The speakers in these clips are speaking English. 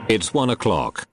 It's 1 o'clock.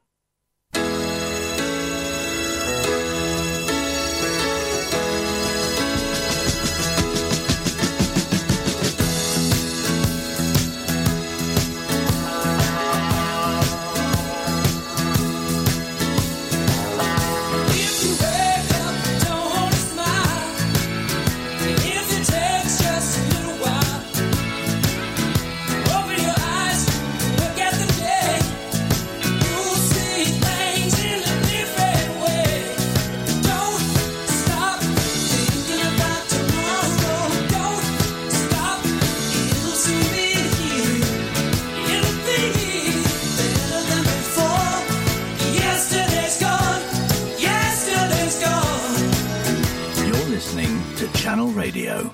Channel Radio.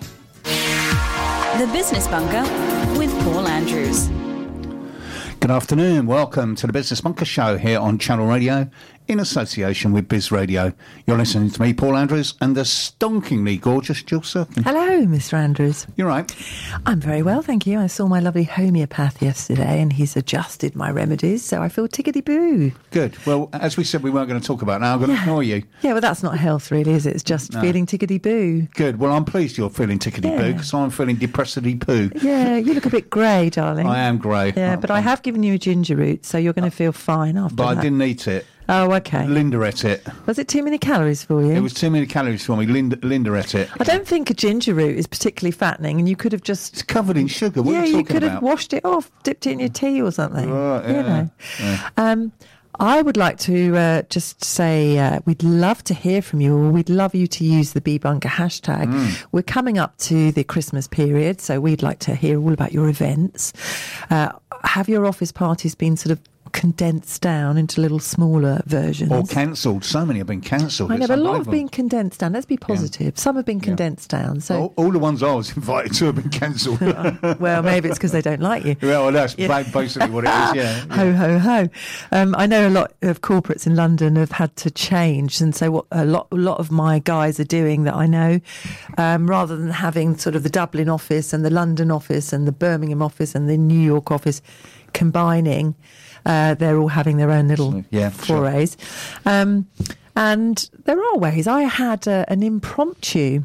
The Business Bunker with Paul Andrews. Good afternoon. Welcome to the Business Bunker Show here on Channel Radio in association with Biz Radio. You're listening to me, Paul Andrews, and the stonkingly gorgeous Jill Sirkin. Hello, Mr. Andrews. You're right. I'm very well, thank you. I saw my lovely homeopath yesterday and he's adjusted my remedies, so I feel tickety-boo. Good. Well, as we said we weren't going to talk about it, now I'm going to ignore you. Yeah, well, that's not health, really, is it? It's just feeling tickety-boo. Good. Well, I'm pleased you're feeling tickety-boo because I'm feeling depressedly-poo. Yeah, you look a bit grey, darling. I am grey. Yeah, but I have given you a ginger root, so you're going to feel fine after that. But I didn't eat it. Oh, okay. Linda ate it. Was it too many calories for you? It was too many calories for me. Linda ate it. I don't think a ginger root is particularly fattening, and you could have just... It's covered in sugar. What are you talking you could about? have washed it off, dipped it in your tea or something. Right, yeah, you know. Yeah. I would like to just say we'd love to hear from you, or we'd love you to use the BBunker hashtag. We're coming up to the Christmas period, so we'd like to hear all about your events. Have your office parties been sort of condensed down into little smaller versions? Or cancelled. So many have been cancelled. I know, but a lot have been condensed down. Let's be positive. Yeah. Some have been condensed down. So all the ones I was invited to have been cancelled. Well, maybe it's because they don't like you. Well, that's basically what it is, yeah. Ho, ho, ho. I know a lot of corporates in London have had to change, and so what a lot of my guys are doing that I know, rather than having sort of the Dublin office and the London office and the Birmingham office and the New York office combining, they're all having their own little forays. Sure. And there are ways. I had an impromptu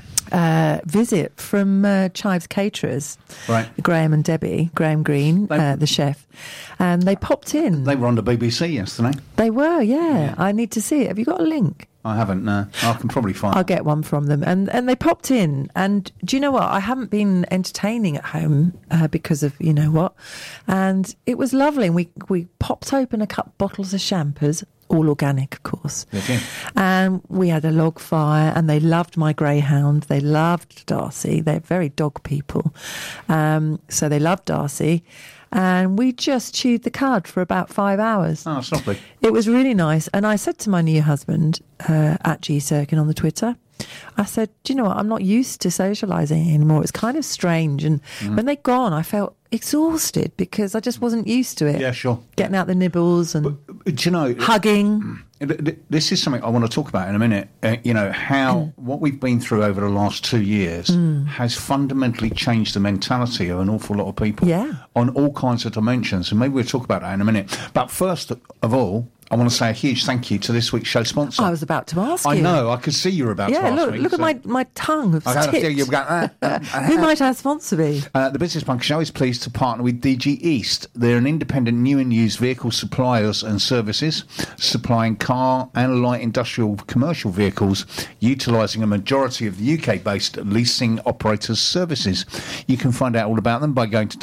visit from Chives Caterers, right? Graham and Debbie, Graham Green, the chef, and they popped in. They were on the BBC yesterday. They were, yeah. I need to see it. Have you got a link? I haven't, no. I can probably find I'll get one from them. And they popped in. And do you know what? I haven't been entertaining at home because of you know what. And it was lovely. And we popped open a couple bottles of champers, all organic, of course. Okay. And we had a log fire, and they loved my greyhound. They loved Darcy. They're very dog people. So they loved Darcy. And we just chewed the cud for about 5 hours. Oh, that's lovely. It was really nice. And I said to my new husband, at G Sirkin on the Twitter, I said, do you know what? I'm not used to socialising anymore. It's kind of strange. And when they'd gone, I felt exhausted because I just wasn't used to it. Yeah, sure. Getting out the nibbles and do you know, hugging. This is something I want to talk about in a minute. You know, how what we've been through over the last 2 years has fundamentally changed the mentality of an awful lot of people on all kinds of dimensions. And maybe we'll talk about that in a minute. But first of all, I want to say a huge thank you to this week's show sponsor. I was about to ask you. I know, I could see you were about to ask me. Look at my tongue of I tips. you've got that. Who might our sponsor be? The Business Bunker Show is pleased to partner with DG East. They're an independent new and used vehicle suppliers and services, supplying car and light industrial commercial vehicles, utilising a majority of the UK-based leasing operators' services. You can find out all about them by going to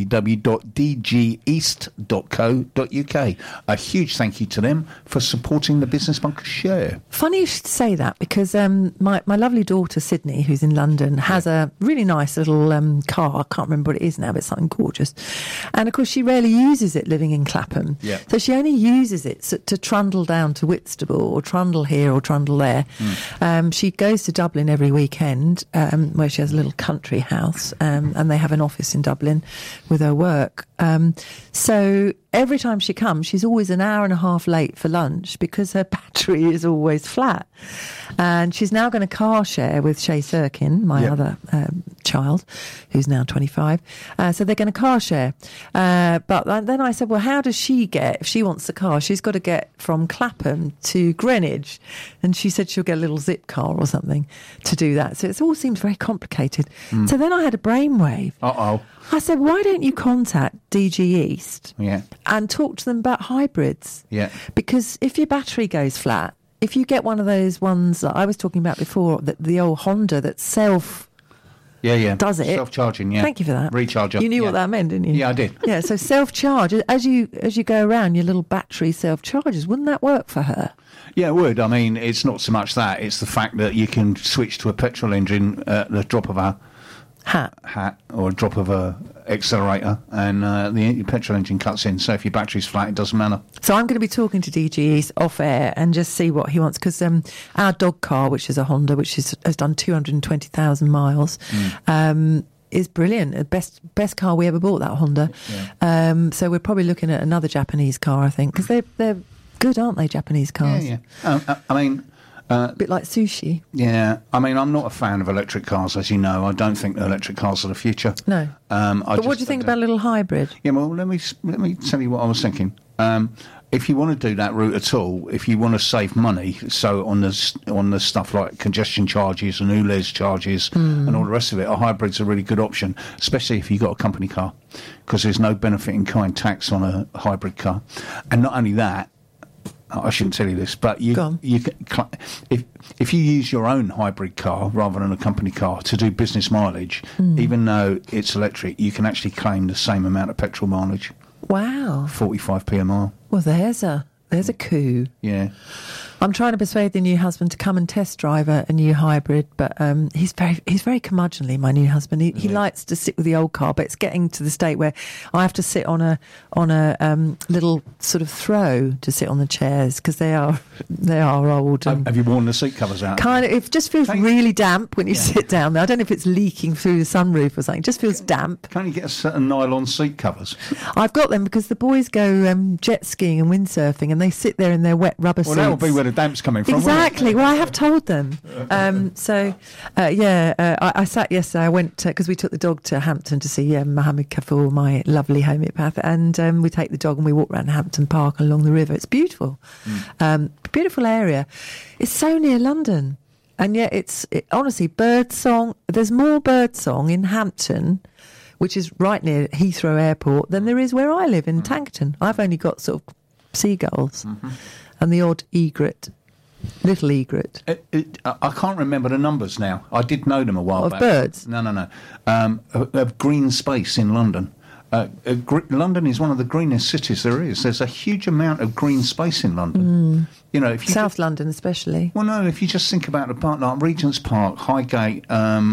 www.dgeast.co.uk. A huge thank you to them for supporting the Business Bunker Show. Funny you should say that, because my lovely daughter Sydney, who's in London, has a really nice little car. I can't remember what it is now, but it's something gorgeous. And of course she rarely uses it living in Clapham. Yeah. So she only uses it to trundle down to Whitstable or trundle here or trundle there. She goes to Dublin every weekend, where she has a little country house, and they have an office in Dublin with her work. So every time she comes, she's always an hour and a half late for lunch because her battery is always flat. And she's now going to car share with Shay Sirkin, my other child, who's now 25. So they're going to car share. But then I said, well, how does she get, if she wants the car, she's got to get from Clapham to Greenwich. And she said she'll get a little zip car or something to do that. So it all seems very complicated. So then I had a brainwave. I said, why don't you contact DG East and talk to them about hybrids? Yeah. Because if your battery goes flat, if you get one of those ones that I was talking about before, the old Honda that does it. Self-charging, yeah. Thank you for that. Recharger. You knew what that meant, didn't you? Yeah, I did. Yeah, so self-charge, as you go around, your little battery self-charges. Wouldn't that work for her? Yeah, it would. I mean, it's not so much that. It's the fact that you can switch to a petrol engine at the drop of a hat or a drop of a accelerator, and the petrol engine cuts in. So if your battery's flat, it doesn't matter. So I'm going to be talking to DG East off air and just see what he wants, because our dog car, which is a Honda, which has done 220,000 miles, is brilliant. Best car we ever bought, that Honda. Yeah. So we're probably looking at another Japanese car, I think, because they're good, aren't they, Japanese cars? Yeah. I mean, a bit like sushi. Yeah, I mean, I'm not a fan of electric cars, as you know. I don't think that electric cars are the future. No. But what do you think about a little hybrid? Yeah, well, let me tell you what I was thinking. If you want to do that route at all, if you want to save money, so on the stuff like congestion charges and ULEZ charges and all the rest of it, a hybrid's a really good option, especially if you've got a company car, because there's no benefit in kind tax on a hybrid car. And not only that, I shouldn't tell you this, but if you use your own hybrid car rather than a company car to do business mileage, even though it's electric, you can actually claim the same amount of petrol mileage. Wow. 45p a mile. Well, there's a coup. Yeah. I'm trying to persuade the new husband to come and test drive a new hybrid, but he's very curmudgeonly, my new husband. He likes to sit with the old car, but it's getting to the state where I have to sit on a little sort of throw to sit on the chairs, because they are old. Have you worn the seat covers out? Kind of. It just feels really damp when you sit down there. I don't know if it's leaking through the sunroof or something. It just feels damp. Can't you get a set of nylon seat covers? I've got them because the boys go jet skiing and windsurfing, and they sit there in their wet rubber suits. Well, that'll be where the damp's coming from. Exactly. Well, I have told them. I sat yesterday. I went because we took the dog to Hampton to see Mohammed Kafur, my lovely homeopath, and we take the dog and we walk around Hampton Park along the river. It's beautiful, beautiful area. It's so near London, and yet honestly birdsong. There's more birdsong in Hampton, which is right near Heathrow Airport, than there is where I live in Tankton. I've only got sort of seagulls. And the odd egret, little egret. I can't remember the numbers now. I did know them a while back. Of birds? No. Of green space in London. London is one of the greenest cities there is. There's a huge amount of green space in London. You know, if you South London especially. Well, no, if you just think about the park, like Regent's Park, Highgate,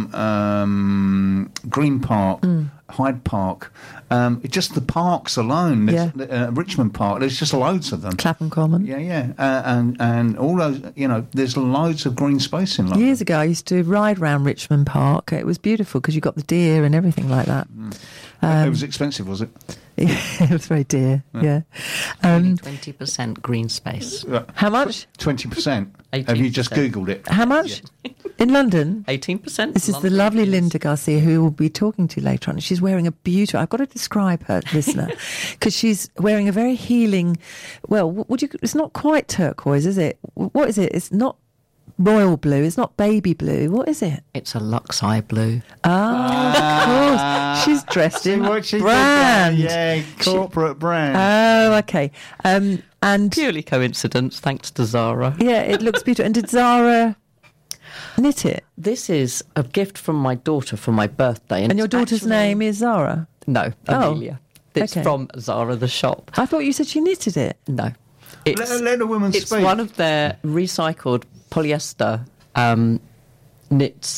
Green Park, Hyde Park, just the parks alone. Richmond Park, there's just loads of them. Clapham Common. And all those, there's loads of green space in London. Years ago, I used to ride around Richmond Park. It was beautiful because you got the deer and everything like that. It was expensive, was it? Yeah, it was very dear. Yeah. 20% green space. How much? 20%. 18%. Have you just Googled it? How much? Yeah. In London? 18%. This is the lovely Linda Garcia, who we'll be talking to later on. She's wearing a beautiful... I've got to describe her, listener, because she's wearing a very healing... Well, it's not quite turquoise, is it? What is it? It's not royal blue. It's not baby blue. What is it? It's a Lux Eye blue. Of course. She's dressed in brand. Yeah, corporate brand. Oh, okay. And purely coincidence, thanks to Zara. Yeah, it looks beautiful. And did Zara knit it? This is a gift from my daughter for my birthday. And your daughter's name is Zara? No, Amelia. It's okay. from Zara the shop. I thought you said she knitted it. No. Let a woman speak. It's one of their recycled polyester knits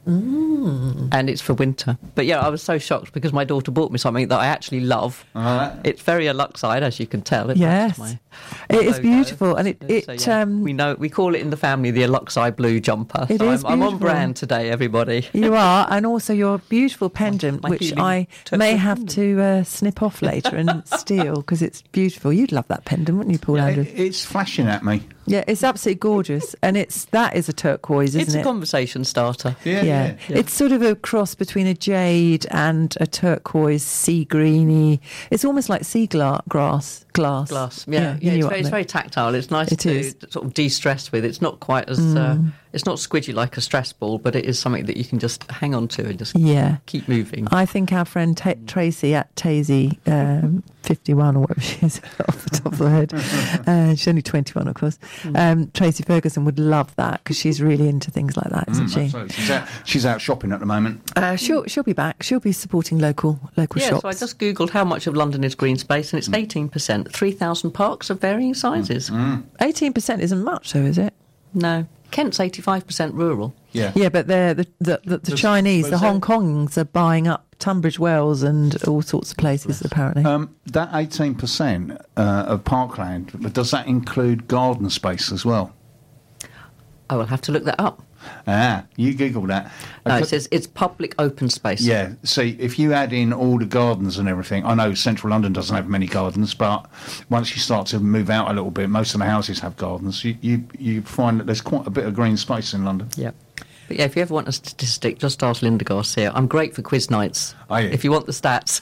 And it's for winter. But yeah, I was so shocked because my daughter bought me something that I actually love. It's very a Luxide, as you can tell. It Yes, matches it is logo. beautiful, and we call it in the family the Luxide blue jumper. It So is I'm on beautiful. brand today, everybody. You are, and also your beautiful pendant, My which healing I turtle may have pendant. to snip off later and steal because it's beautiful. You'd love that pendant, wouldn't you, Paul Andrews? It's flashing at me. Yeah, it's absolutely gorgeous, and that is a turquoise, isn't It's a it? conversation starter. Yeah. It's sort of a cross between a jade and a turquoise, sea greeny. It's almost like sea glass. Glass. Yeah, you knew what I it's meant. very tactile. It's nice It to is. sort of de-stress with. It's not quite as it's not squidgy like a stress ball, but it is something that you can just hang on to and just Yeah. keep moving. I think our friend Tracy at Tazy 51 or whatever she is off the top of her head. She's only 21, of course. Tracy Ferguson would love that because she's really into things like that, isn't she? Absolutely. She's out shopping at the moment. She'll be back. She'll be supporting local Yeah, shops. so I just googled how much of London is green space, and it's 18%. 3,000 parks of varying sizes. 18% isn't much, though, is it? No, Kent's 85% rural. Yeah. Yeah, but the Chinese, the Hong Kongs are buying up Tunbridge Wells and all sorts of places, apparently. That 18% of parkland, does that include garden space as well? I will have to look that up. You Google that. No, it says it's public open space. Yeah, see, if you add in all the gardens and everything, I know central London doesn't have many gardens, but once you start to move out a little bit, most of the houses have gardens. You find that there's quite a bit of green space in London. Yeah. But yeah, if you ever want a statistic, just ask Linda Garcia. I'm great for quiz nights. Are you? If you want the stats.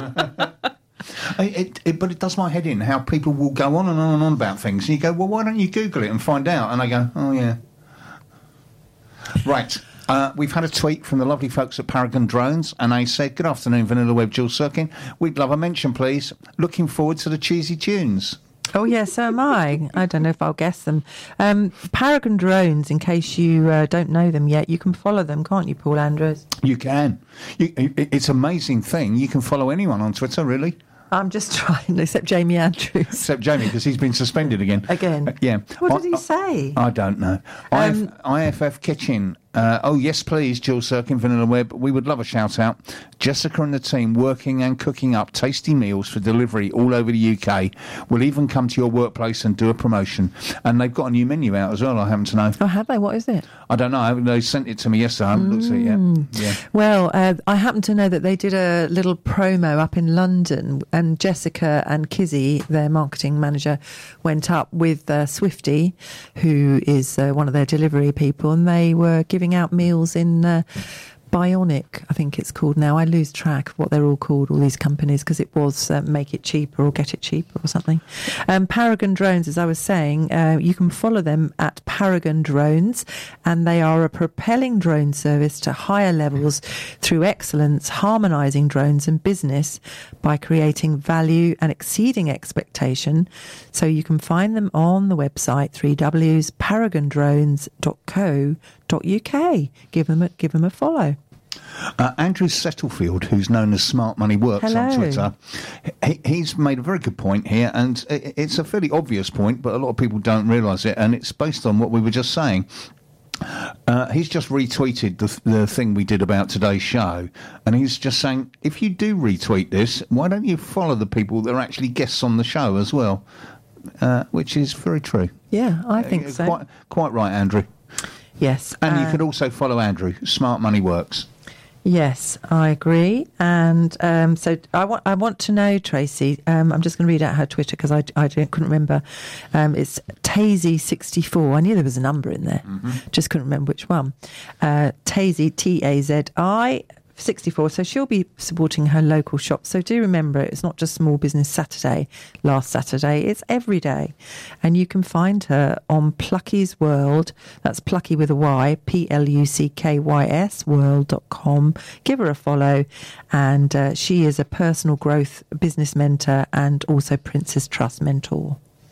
But it does my head in how people will go on and on and on about things. And you go, well, why don't you Google it and find out? And I go, oh, yeah. Right. We've had a tweet from the lovely folks at Paragon Drones, and they said, good afternoon, Vanilla Web, Jules Sirkin. We'd love a mention, please. Looking forward to the cheesy tunes. Oh, yes, so am I. I don't know if I'll guess them. Paragon Drones, in case you don't know them yet, you can follow them, can't you, Paul Andrews? You can. It's an amazing thing. You can follow anyone on Twitter, really. I'm just trying, except Jamie Andrews. Except Jamie, because he's been suspended again. Again? Yeah. What did he say? I don't know. IFF Kitchen. Oh, yes, please, Jules Sirkin, Vanilla Web. We would love a shout-out. Jessica and the team working and cooking up tasty meals for delivery all over the UK. We'll even come to your workplace and do a promotion. And they've got a new menu out as well, I happen to know. Oh, have they? What is it? I don't know. They sent it to me yesterday. I haven't looked at it yet. Yeah. Well, I happen to know that they did a little promo up in London, and Jessica and Kizzy, their marketing manager, went up with Swifty, who is one of their delivery people, and they were giving out meals in Bionic, I think it's called now. I lose track of what they're all called, all these companies, because it was Make It Cheaper or Get It Cheaper or something. Paragon Drones, as I was saying, you can follow them at Paragon Drones, and they are a propelling drone service to higher levels through excellence, harmonising drones and business by creating value and exceeding expectation. So you can find them on the website, 3w's.paragondrones.co.uk. Give them a follow. Andrew Settlefield, who's known as Smart Money Works on Hello. Twitter, he's made a very good point here, and it's a fairly obvious point, but a lot of people don't realise it, and it's based on what we were just saying. He's just retweeted the thing we did about today's show, and he's just saying, if you do retweet this, why don't you follow the people that are actually guests on the show as well? Which is very true. Yeah, I think so. Quite right, Andrew. Yes. And you could also follow Andrew, Smart Money Works. Yes, I agree. And so I want to know, Tracy, I'm just going to read out her Twitter because I couldn't remember. It's Tazy64. I knew there was a number in there. Just couldn't remember which one. Tazy, Tazi. 64, so she'll be supporting her local shop. So do remember, it's not just Small Business Saturday last Saturday, it's every day. And you can find her on Plucky's World, that's Plucky with a Y, PLUCKYS world.com. Give her a follow, and she is a personal growth business mentor and also Princess Trust mentor.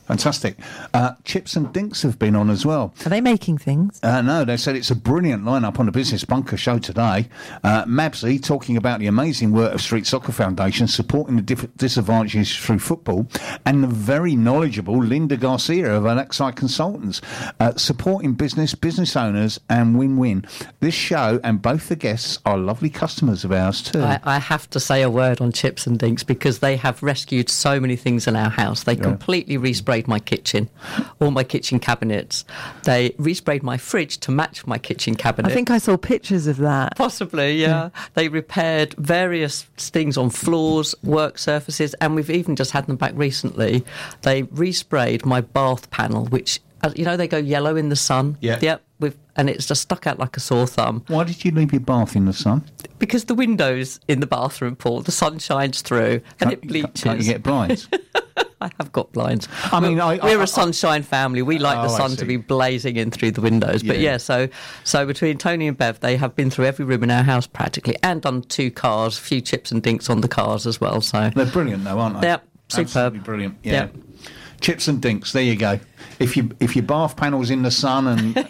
Fantastic. Chips and Dinks have been on as well. Are they making things? No, they said it's a brilliant lineup on the Business Bunker show today. Mabsy talking about the amazing work of Street Soccer Foundation supporting the disadvantaged through football, and the very knowledgeable Linda Garcia of Alexi Consultants supporting business owners and win-win. This show and both the guests are lovely customers of ours too. I have to say a word on Chips and Dinks because they have rescued so many things in our house. They completely resprayed my kitchen, all my kitchen cabinets. They resprayed my fridge to match my kitchen cabinet. I think I saw pictures of that. Possibly, yeah. They repaired various things on floors, work surfaces, and we've even just had them back recently. They resprayed my bath panel, which, you know, they go yellow in the sun. Yeah. Yep. And it's just stuck out like a sore thumb. Why did you leave your bath in the sun? Because the windows in the bathroom, Paul, the sun shines through and it bleaches. Can't you get blinds? I have got blinds. I mean, we're a sunshine family. We like the sun I to see. be blazing in through the windows. But so between Tony and Bev, they have been through every room in our house practically, and done 2 cars, a few Chips and Dinks on the cars as well. So They're brilliant, though, aren't they? Yep, superb. Absolutely brilliant. Yeah. Yep. Chips and Dinks, there you go. If your bath panel's in the sun and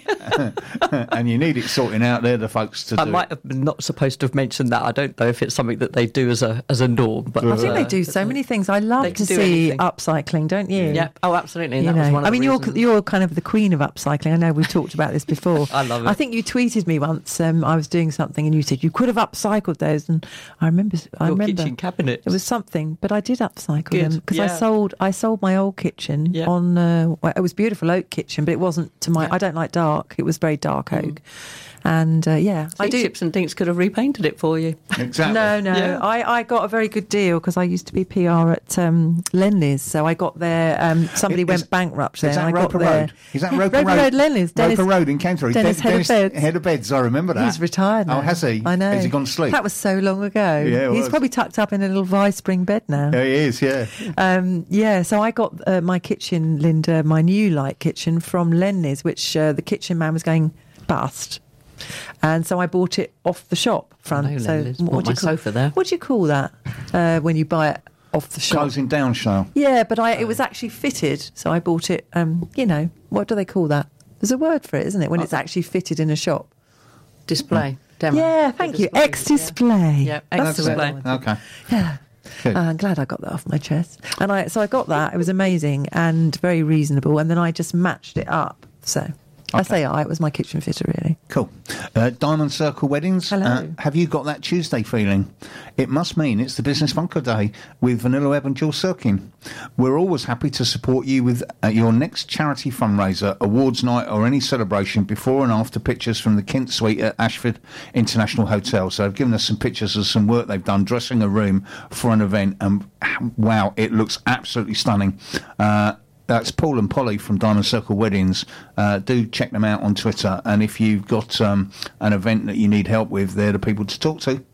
and you need it sorting out, they're the folks to do. I might have been not supposed to have mentioned that. I don't know if it's something that they do as a norm, but I think they do so many things. I love They to can do see anything. upcycling, don't you? Yeah. Oh, absolutely. And You that was know, one of I mean, the reasons. you're kind of the queen of upcycling. I know we've talked about this before. I love it. I think you tweeted me once. I was doing something, and you said you could have upcycled those, and I remember. Your kitchen cabinets. It was something, but I did upcycle Good, them because yeah. I sold my old kitchen Yeah. on. It was a beautiful oak kitchen, but it wasn't to my. I don't like dark. It was very dark oak, and I do. Chips and Dinks could have repainted it for you. Exactly. No. Yeah. I got a very good deal because I used to be PR at Lenley's, so I got there. Somebody went bankrupt there. Is that and I got Roper there. Road? Is that Roper Roper Road, Lenley's? Dennis, Roper Road in Canterbury. Dennis Head of Beds, I remember that. He's retired now. Oh, has he? I know. Has he gone to sleep? That was so long ago. Yeah, it He's was. probably tucked up in a little Vice Spring bed now. Yeah, he is, yeah. So I got my kitchen, Linda, my new light kitchen from Lenley's, which the kitchen man was going bust. And so I bought it off the shop front. I know so Lenley's. Bought my sofa there. What do you call that when you buy it off the shop? Closing down show. Yeah, but it was actually fitted, so I bought it. What do they call that? There's a word for it, isn't it? When it's actually fitted in a shop. Display. Demo. Yeah, thank you. Display, Ex-display. Yeah, That's the ex-display. word. Okay. Yeah. Good. I'm glad I got that off my chest. And I got that. It was amazing and very reasonable. And then I just matched it up. So I say it was my kitchen fitter, really. Cool. Diamond Circle Weddings. Hello. Have you got that Tuesday feeling? It must mean it's the Business Bunker Day with Vanilla Web and Jill Sirkin. We're always happy to support you with your next charity fundraiser, awards night or any celebration. Before and after pictures from the Kent Suite at Ashford International Hotel. So they've given us some pictures of some work they've done dressing a room for an event, and wow, it looks absolutely stunning. That's Paul and Polly from Diamond Circle Weddings. Do check them out on Twitter. And if you've got an event that you need help with, they're the people to talk to.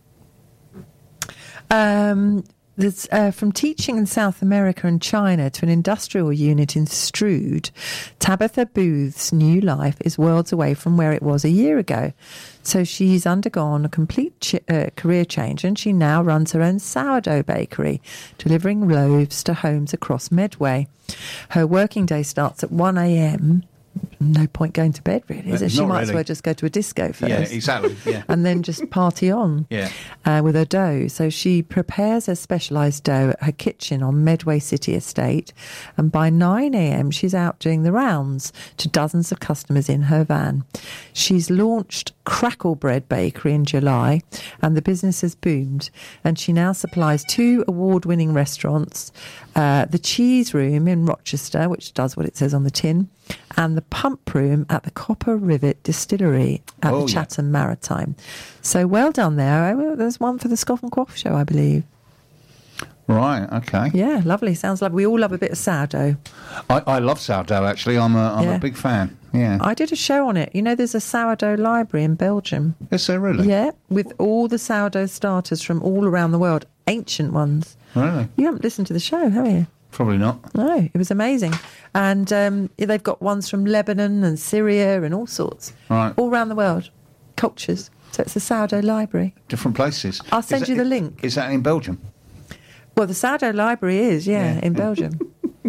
There's from teaching in South America and China to an industrial unit in Strood, Tabitha Booth's new life is worlds away from where it was a year ago. So she's undergone a complete career change, and she now runs her own sourdough bakery, delivering loaves to homes across Medway. Her working day starts at 1 a.m. No point going to bed, really, is it? She Not might as really. well just go to a disco first. Yeah, exactly. Yeah. And then just party on with her dough. So she prepares her specialised dough at her kitchen on Medway City Estate, and by 9 a.m. she's out doing the rounds to dozens of customers in her van. She's launched Crackle Bread Bakery in July, and the business has boomed, and she now supplies 2 award-winning restaurants, the Cheese Room in Rochester, which does what it says on the tin, and the Pump Room at the Copper Rivet Distillery at the Chatham Maritime. So well done there. There's one for the Scoff and Quaff show, I believe. Right, okay. Yeah, lovely. Sounds lovely. We all love a bit of sourdough. I love sourdough, actually. I'm a big fan. Yeah. I did a show on it. You know, there's a sourdough library in Belgium. Is there really? Yeah, with all the sourdough starters from all around the world, ancient ones. Really? You haven't listened to the show, have you? Probably not. No, it was amazing. And they've got ones from Lebanon and Syria and all sorts. Right. All around the world. Cultures. So it's a sourdough library. Different places. I'll send you the link. Is that in Belgium? Well, the sourdough library is, in Belgium.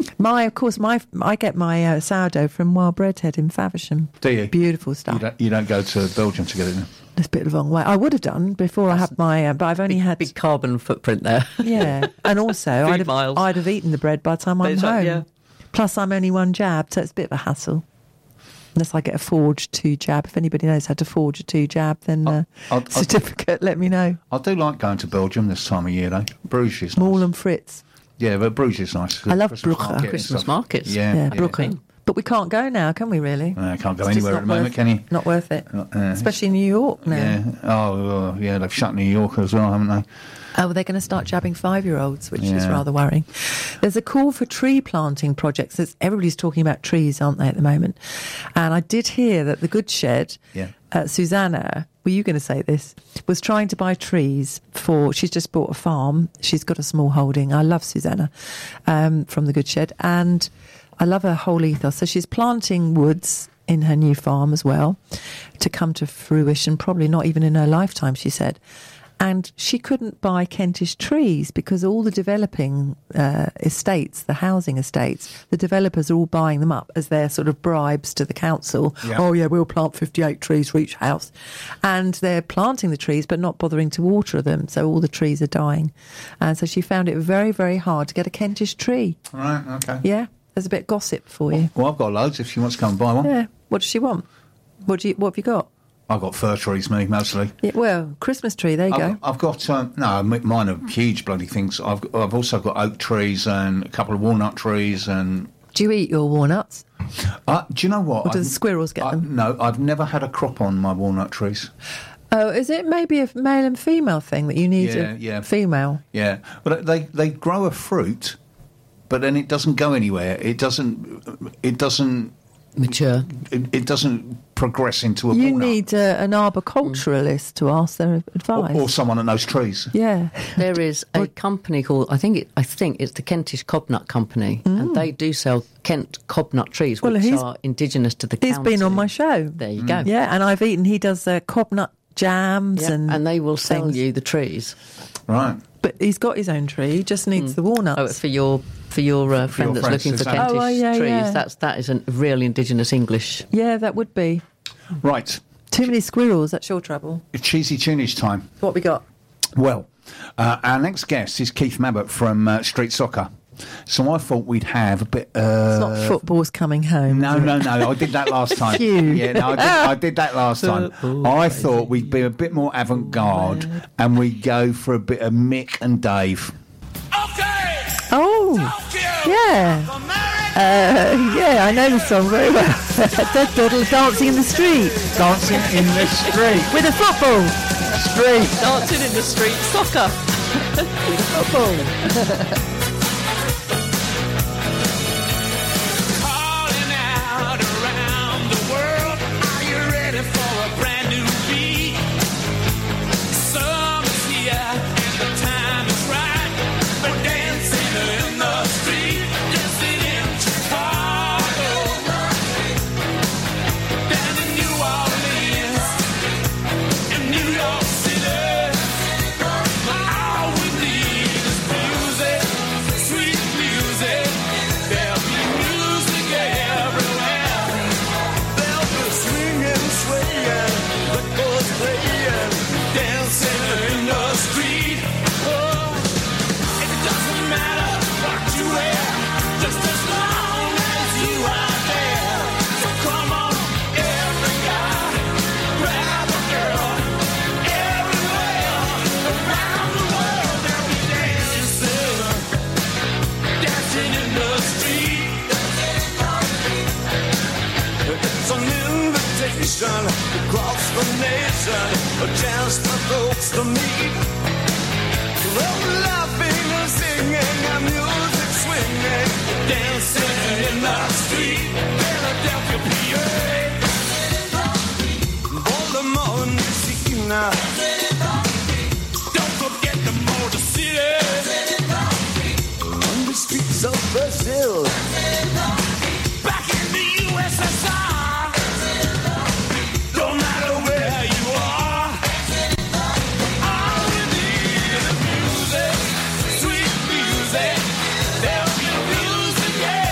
I get my sourdough from Wild Breadhead in Faversham. Do you? Beautiful stuff. You don't go to Belgium to get it? It's a bit of a long way. I would have done before I had my, but I've only had big carbon footprint there. Yeah, and also I'd have eaten the bread by the time I'm home. Yeah. Plus, I'm only one jab, so it's a bit of a hassle. Unless I get a forged 2 jab. If anybody knows how to forge a 2 jab, then certificate, let me know. I do like going to Belgium this time of year, though. Bruges is nice. Maul and Fritz. Yeah, but Bruges is nice. I love Christmas Brugge. market and Christmas stuff. markets. Yeah, Brugge. But we can't go now, can we, really? No, can't go It's just anywhere at the moment, can you? Not worth it. Especially in New York now. Yeah. Oh, yeah, they've shut New York as well, haven't they? Oh, well, they're going to start jabbing 5-year-olds, which is Yeah. rather worrying. There's a call for tree planting projects. Everybody's talking about trees, aren't they, at the moment? And I did hear that the Good Shed, Susanna, were you going to say this, was trying to buy trees for, she's just bought a farm. She's got a small holding. I love Susanna from the Good Shed. And I love her whole ethos. So she's planting woods in her new farm as well to come to fruition, probably not even in her lifetime, she said. And she couldn't buy Kentish trees because all the developing estates, the housing estates, the developers are all buying them up as their sort of bribes to the council. Yeah. Oh, yeah, we'll plant 58 trees for each house. And they're planting the trees but not bothering to water them, so all the trees are dying. And so she found it very, very hard to get a Kentish tree. Right, okay. Yeah, there's a bit of gossip for you. Well, I've got loads if she wants to come and buy one. Yeah, what does she want? What have you got? I've got fir trees, me, mostly. Yeah, well, Christmas tree, there you go. I've got, no, mine are huge bloody things. I've also got oak trees and a couple of walnut trees and... Do you eat your walnuts? Do you know what? Or do the squirrels get them? No, I've never had a crop on my walnut trees. Oh, is it maybe a male and female thing that you need a female? Yeah, but they grow a fruit, but then it doesn't go anywhere. It doesn't Mature. It doesn't progress into a You walnut. need an arboriculturalist to ask their advice. Or someone that knows trees. Yeah. There is a company called I think it's the Kentish Cobnut Company, and they do sell Kent cobnut trees, which are indigenous to the county. He's been on my show. There you go. Yeah, and I've eaten. He does cobnut jams and they will sell things. you the trees. Right. But he's got his own tree. He just needs the walnuts. Oh, for your friend that's looking for Susanna. Kentish trees. Yeah. That is a real indigenous English. Yeah, that would be. Right. Too many squirrels. That's your trouble. It's cheesy tunage time. What we got? Well, our next guest is Keith Mabbott from Street Soccer. So I thought we'd have a bit... It's not football's coming home. No. I did that last time. Phew. Yeah, no, I did that last time. I thought we'd be a bit more avant-garde and we'd go for a bit of Mick and Dave. Okay. Oh, yeah. Yeah, I know the song very well. Dead Doddle dancing in the street. Dancing in the street. With a football. Street. Dancing in the street, soccer. Football. Calling out around the world. Are you ready for a brand new beat? Summer's here and the time is right. We're dancing in the street, dancing in Chicago, down in New Orleans, in New York City. All we need is music, sweet music. There'll be music everywhere. There'll be swinging, swaying, records playing, dancing in the street. Oh, it doesn't matter what you wear, just as long as you are there. So come on, every guy, grab a girl. Everywhere around the world, they'll be dancing, dancing in the street. It's an invitation across the nation, a chance for folks to meet. Well, laughing and singing and music swinging, dancing in the street. Philadelphia, PA, Baltimore, Messina. Don't forget the Motor City, on the streets of Brazil. Back in the USSR, no matter where you are, all we need is music, sweet music. There'll be music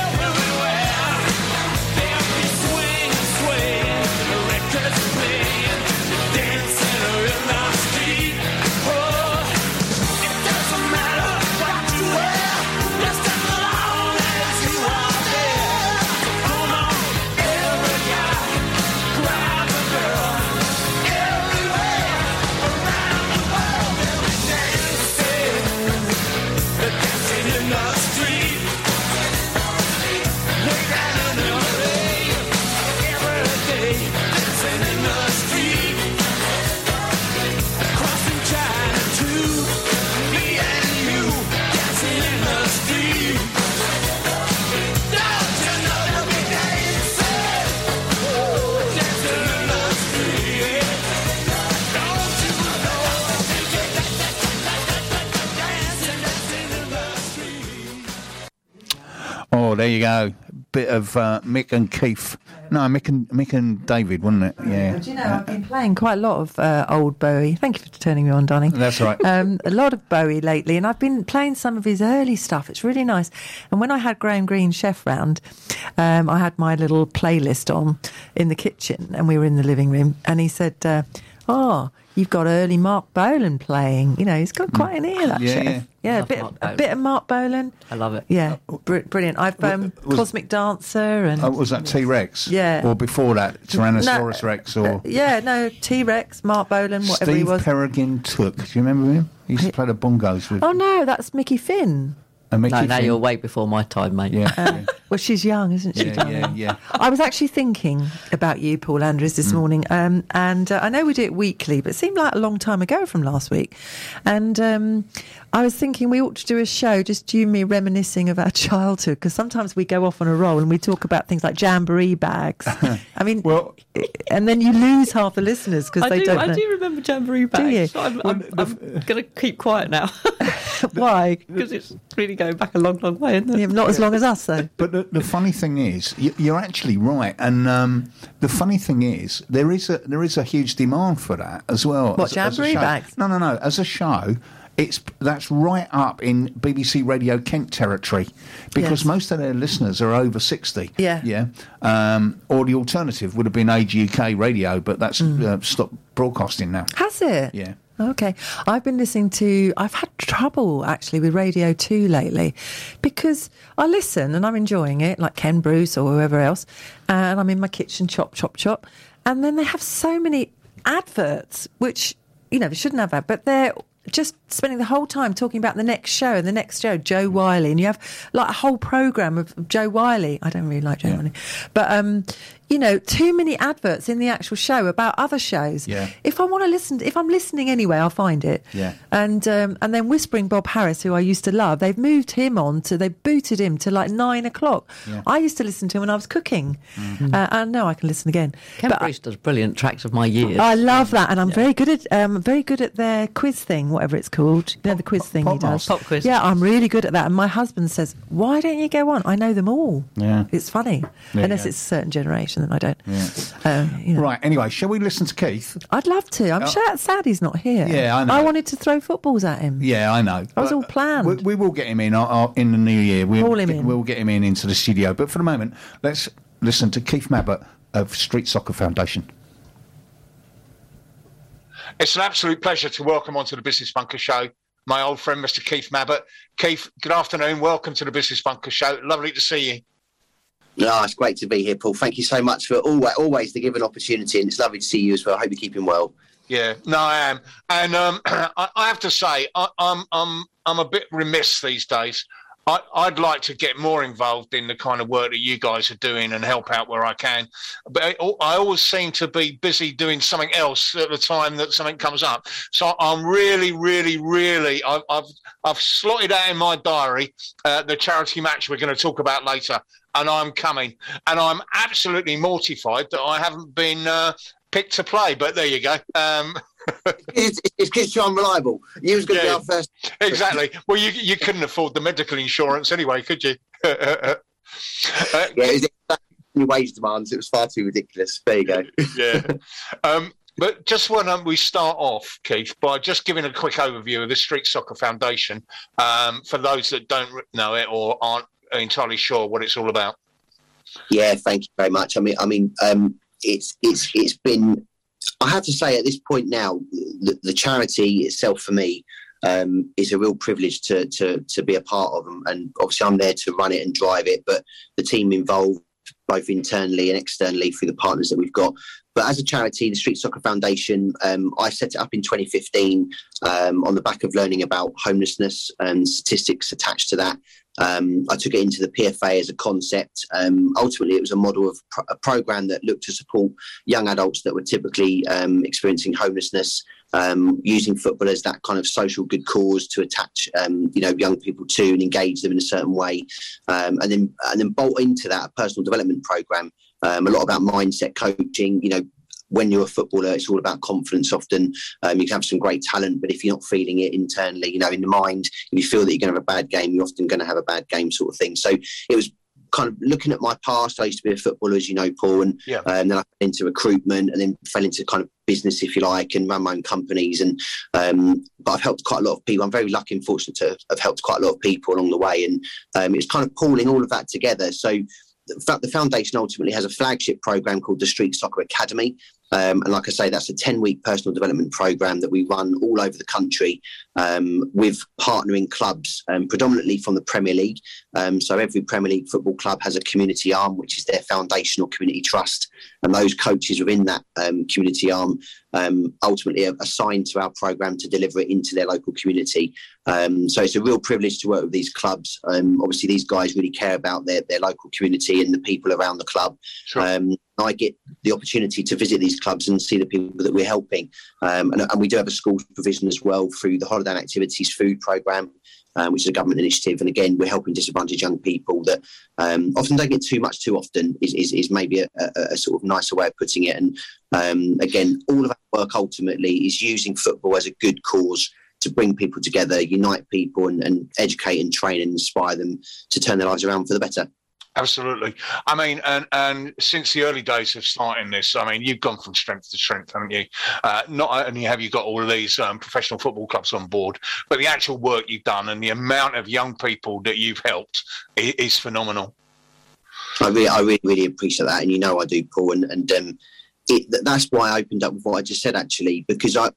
Oh, there you go. Bit of Mick and Keith. No, Mick and David, wasn't it? Yeah. Do you know, I've been playing quite a lot of old Bowie. Thank you for turning me on, Donny. That's right. A lot of Bowie lately, and I've been playing some of his early stuff. It's really nice. And when I had Graham Greene, chef, round, I had my little playlist on in the kitchen, and we were in the living room, and he said, you've got early Mark Bolan playing. You know, he's got quite an ear, that chef. Yeah, a bit of Mark Bolan. I love it. Yeah, brilliant. I've Cosmic Dancer and... was that T-Rex? Yeah. Or before that, Tyrannosaurus Rex or... T-Rex, Mark Bolan, whatever he was. Steve Peregrine Took. Do you remember him? He used to play the bongos with... Oh, no, that's Mickey Finn. Now you're way before my time, mate. Yeah. Well, she's young, isn't she? Yeah. I was actually thinking about you, Paul Andrews, this morning, and I know we do it weekly, but it seemed like a long time ago from last week. And I was thinking we ought to do a show, just you and me reminiscing of our childhood, because sometimes we go off on a roll and we talk about things like jamboree bags. I mean, and then you lose half the listeners because they don't know. I do remember jamboree bags. Do you? I'm going to keep quiet now. Why? Because it's really going back a long, long way, isn't it? Yeah, not as long as us, though. But the funny thing is, you're actually right, and the funny thing is, there is a huge demand for that as well. What, jamboree bags? No. As a show, that's right up in BBC Radio Kent territory, because most of their listeners are over 60. Yeah. Or the alternative would have been Age UK Radio, but that's stopped broadcasting now. Has it? Yeah. Okay. I've had trouble actually with Radio 2 lately, because I listen and I'm enjoying it, like Ken Bruce or whoever else, and I'm in my kitchen, chop, and then they have so many adverts, which, you know, they shouldn't have that, but they're just spending the whole time talking about the next show, Joe Wiley, and you have like a whole programme of Joe Wiley. I don't really like Joe Wiley, but you know, too many adverts in the actual show about other shows. Yeah. If I want to listen, if I'm listening anyway, I'll find it. Yeah. And then Whispering Bob Harris, who I used to love, they've moved him on they booted him to like 9 o'clock. Yeah. I used to listen to him when I was cooking, and now I can listen again. Ken Bruce does brilliant tracks of my years. I love that, and I'm very good at their quiz thing, whatever it's called. You know, the quiz thing he does. Pop quiz. Yeah, I'm really good at that. And my husband says, "Why don't you go on? I know them all." Yeah. It's funny, unless it's a certain generation, then I don't. Yeah. You know. Right. Anyway, shall we listen to Keith? I'd love to. I'm sad he's not here. Yeah, I know. I wanted to throw footballs at him. Yeah, I know. That was all planned. We will get him in the new year. Call him in. We'll get him into the studio. But for the moment, let's listen to Keith Mabbott of Street Soccer Foundation. It's an absolute pleasure to welcome onto the Business Bunker Show my old friend, Mr. Keith Mabbott. Keith, good afternoon. Welcome to the Business Bunker Show. Lovely to see you. No, it's great to be here, Paul. Thank you so much for always the given opportunity, and it's lovely to see you as well. I hope you're keeping well. Yeah, no, I am, and I have to say, I'm a bit remiss these days. I'd like to get more involved in the kind of work that you guys are doing and help out where I can. But I always seem to be busy doing something else at the time that something comes up. So I'm really, I've slotted out in my diary the charity match we're going to talk about later, and I'm coming. And I'm absolutely mortified that I haven't been picked to play. But there you go. It's because you're unreliable. You was going to be our first. Exactly. Well, you couldn't afford the medical insurance anyway, could you? It's wage demands. It was far too ridiculous. There you go. Yeah. But just when we start off, Keith, by just giving a quick overview of the Street Soccer Foundation for those that don't know it or aren't entirely sure what it's all about. Yeah, thank you very much. I mean, it's been. I have to say, at this point now, the charity itself for me is a real privilege to be a part of, and obviously I'm there to run it and drive it. But the team involved, both internally and externally, through the partners that we've got. But as a charity, the Street Soccer Foundation, I set it up in 2015 on the back of learning about homelessness and statistics attached to that. I took it into the PFA as a concept. Ultimately, it was a model of a program that looked to support young adults that were typically experiencing homelessness, using football as that kind of social good cause to attach, young people to and engage them in a certain way, and then bolt into that a personal development program. A lot about mindset coaching. When you're a footballer, it's all about confidence often. You can have some great talent, but if you're not feeling it internally, in the mind, if you feel that you're going to have a bad game, you're often going to have a bad game, sort of thing. So it was kind of looking at my past, I used to be a footballer, as you know, Paul, and then I fell into recruitment, and then fell into kind of business, if you like, and ran my own companies. And but I've helped quite a lot of people. I'm very lucky and fortunate to have helped quite a lot of people along the way, and it's kind of pulling all of that together. So the foundation ultimately has a flagship program called the Street Soccer Academy. And like I say, that's a 10-week personal development program that we run all over the country with partnering clubs, predominantly from the Premier League. So every Premier League football club has a community arm, which is their foundational community trust. And those coaches within that community arm ultimately are assigned to our program to deliver it into their local community. So it's a real privilege to work with these clubs. Obviously, these guys really care about their local community and the people around the club. Sure. I get the opportunity to visit these clubs and see the people that we're helping. And we do have a schools provision as well through the Holiday and Activities Food Programme, which is a government initiative. And again, we're helping disadvantaged young people that often don't get too often is maybe a sort of nicer way of putting it. And again, all of our work ultimately is using football as a good cause to bring people together, unite people and educate and train and inspire them to turn their lives around for the better. Absolutely. I mean, and since the early days of starting this, I mean, you've gone from strength to strength, haven't you? Not only have you got all of these professional football clubs on board, but the actual work you've done and the amount of young people that you've helped is phenomenal. I really appreciate that, and you know I do, Paul. And that's why I opened up with what I just said, actually, because I'm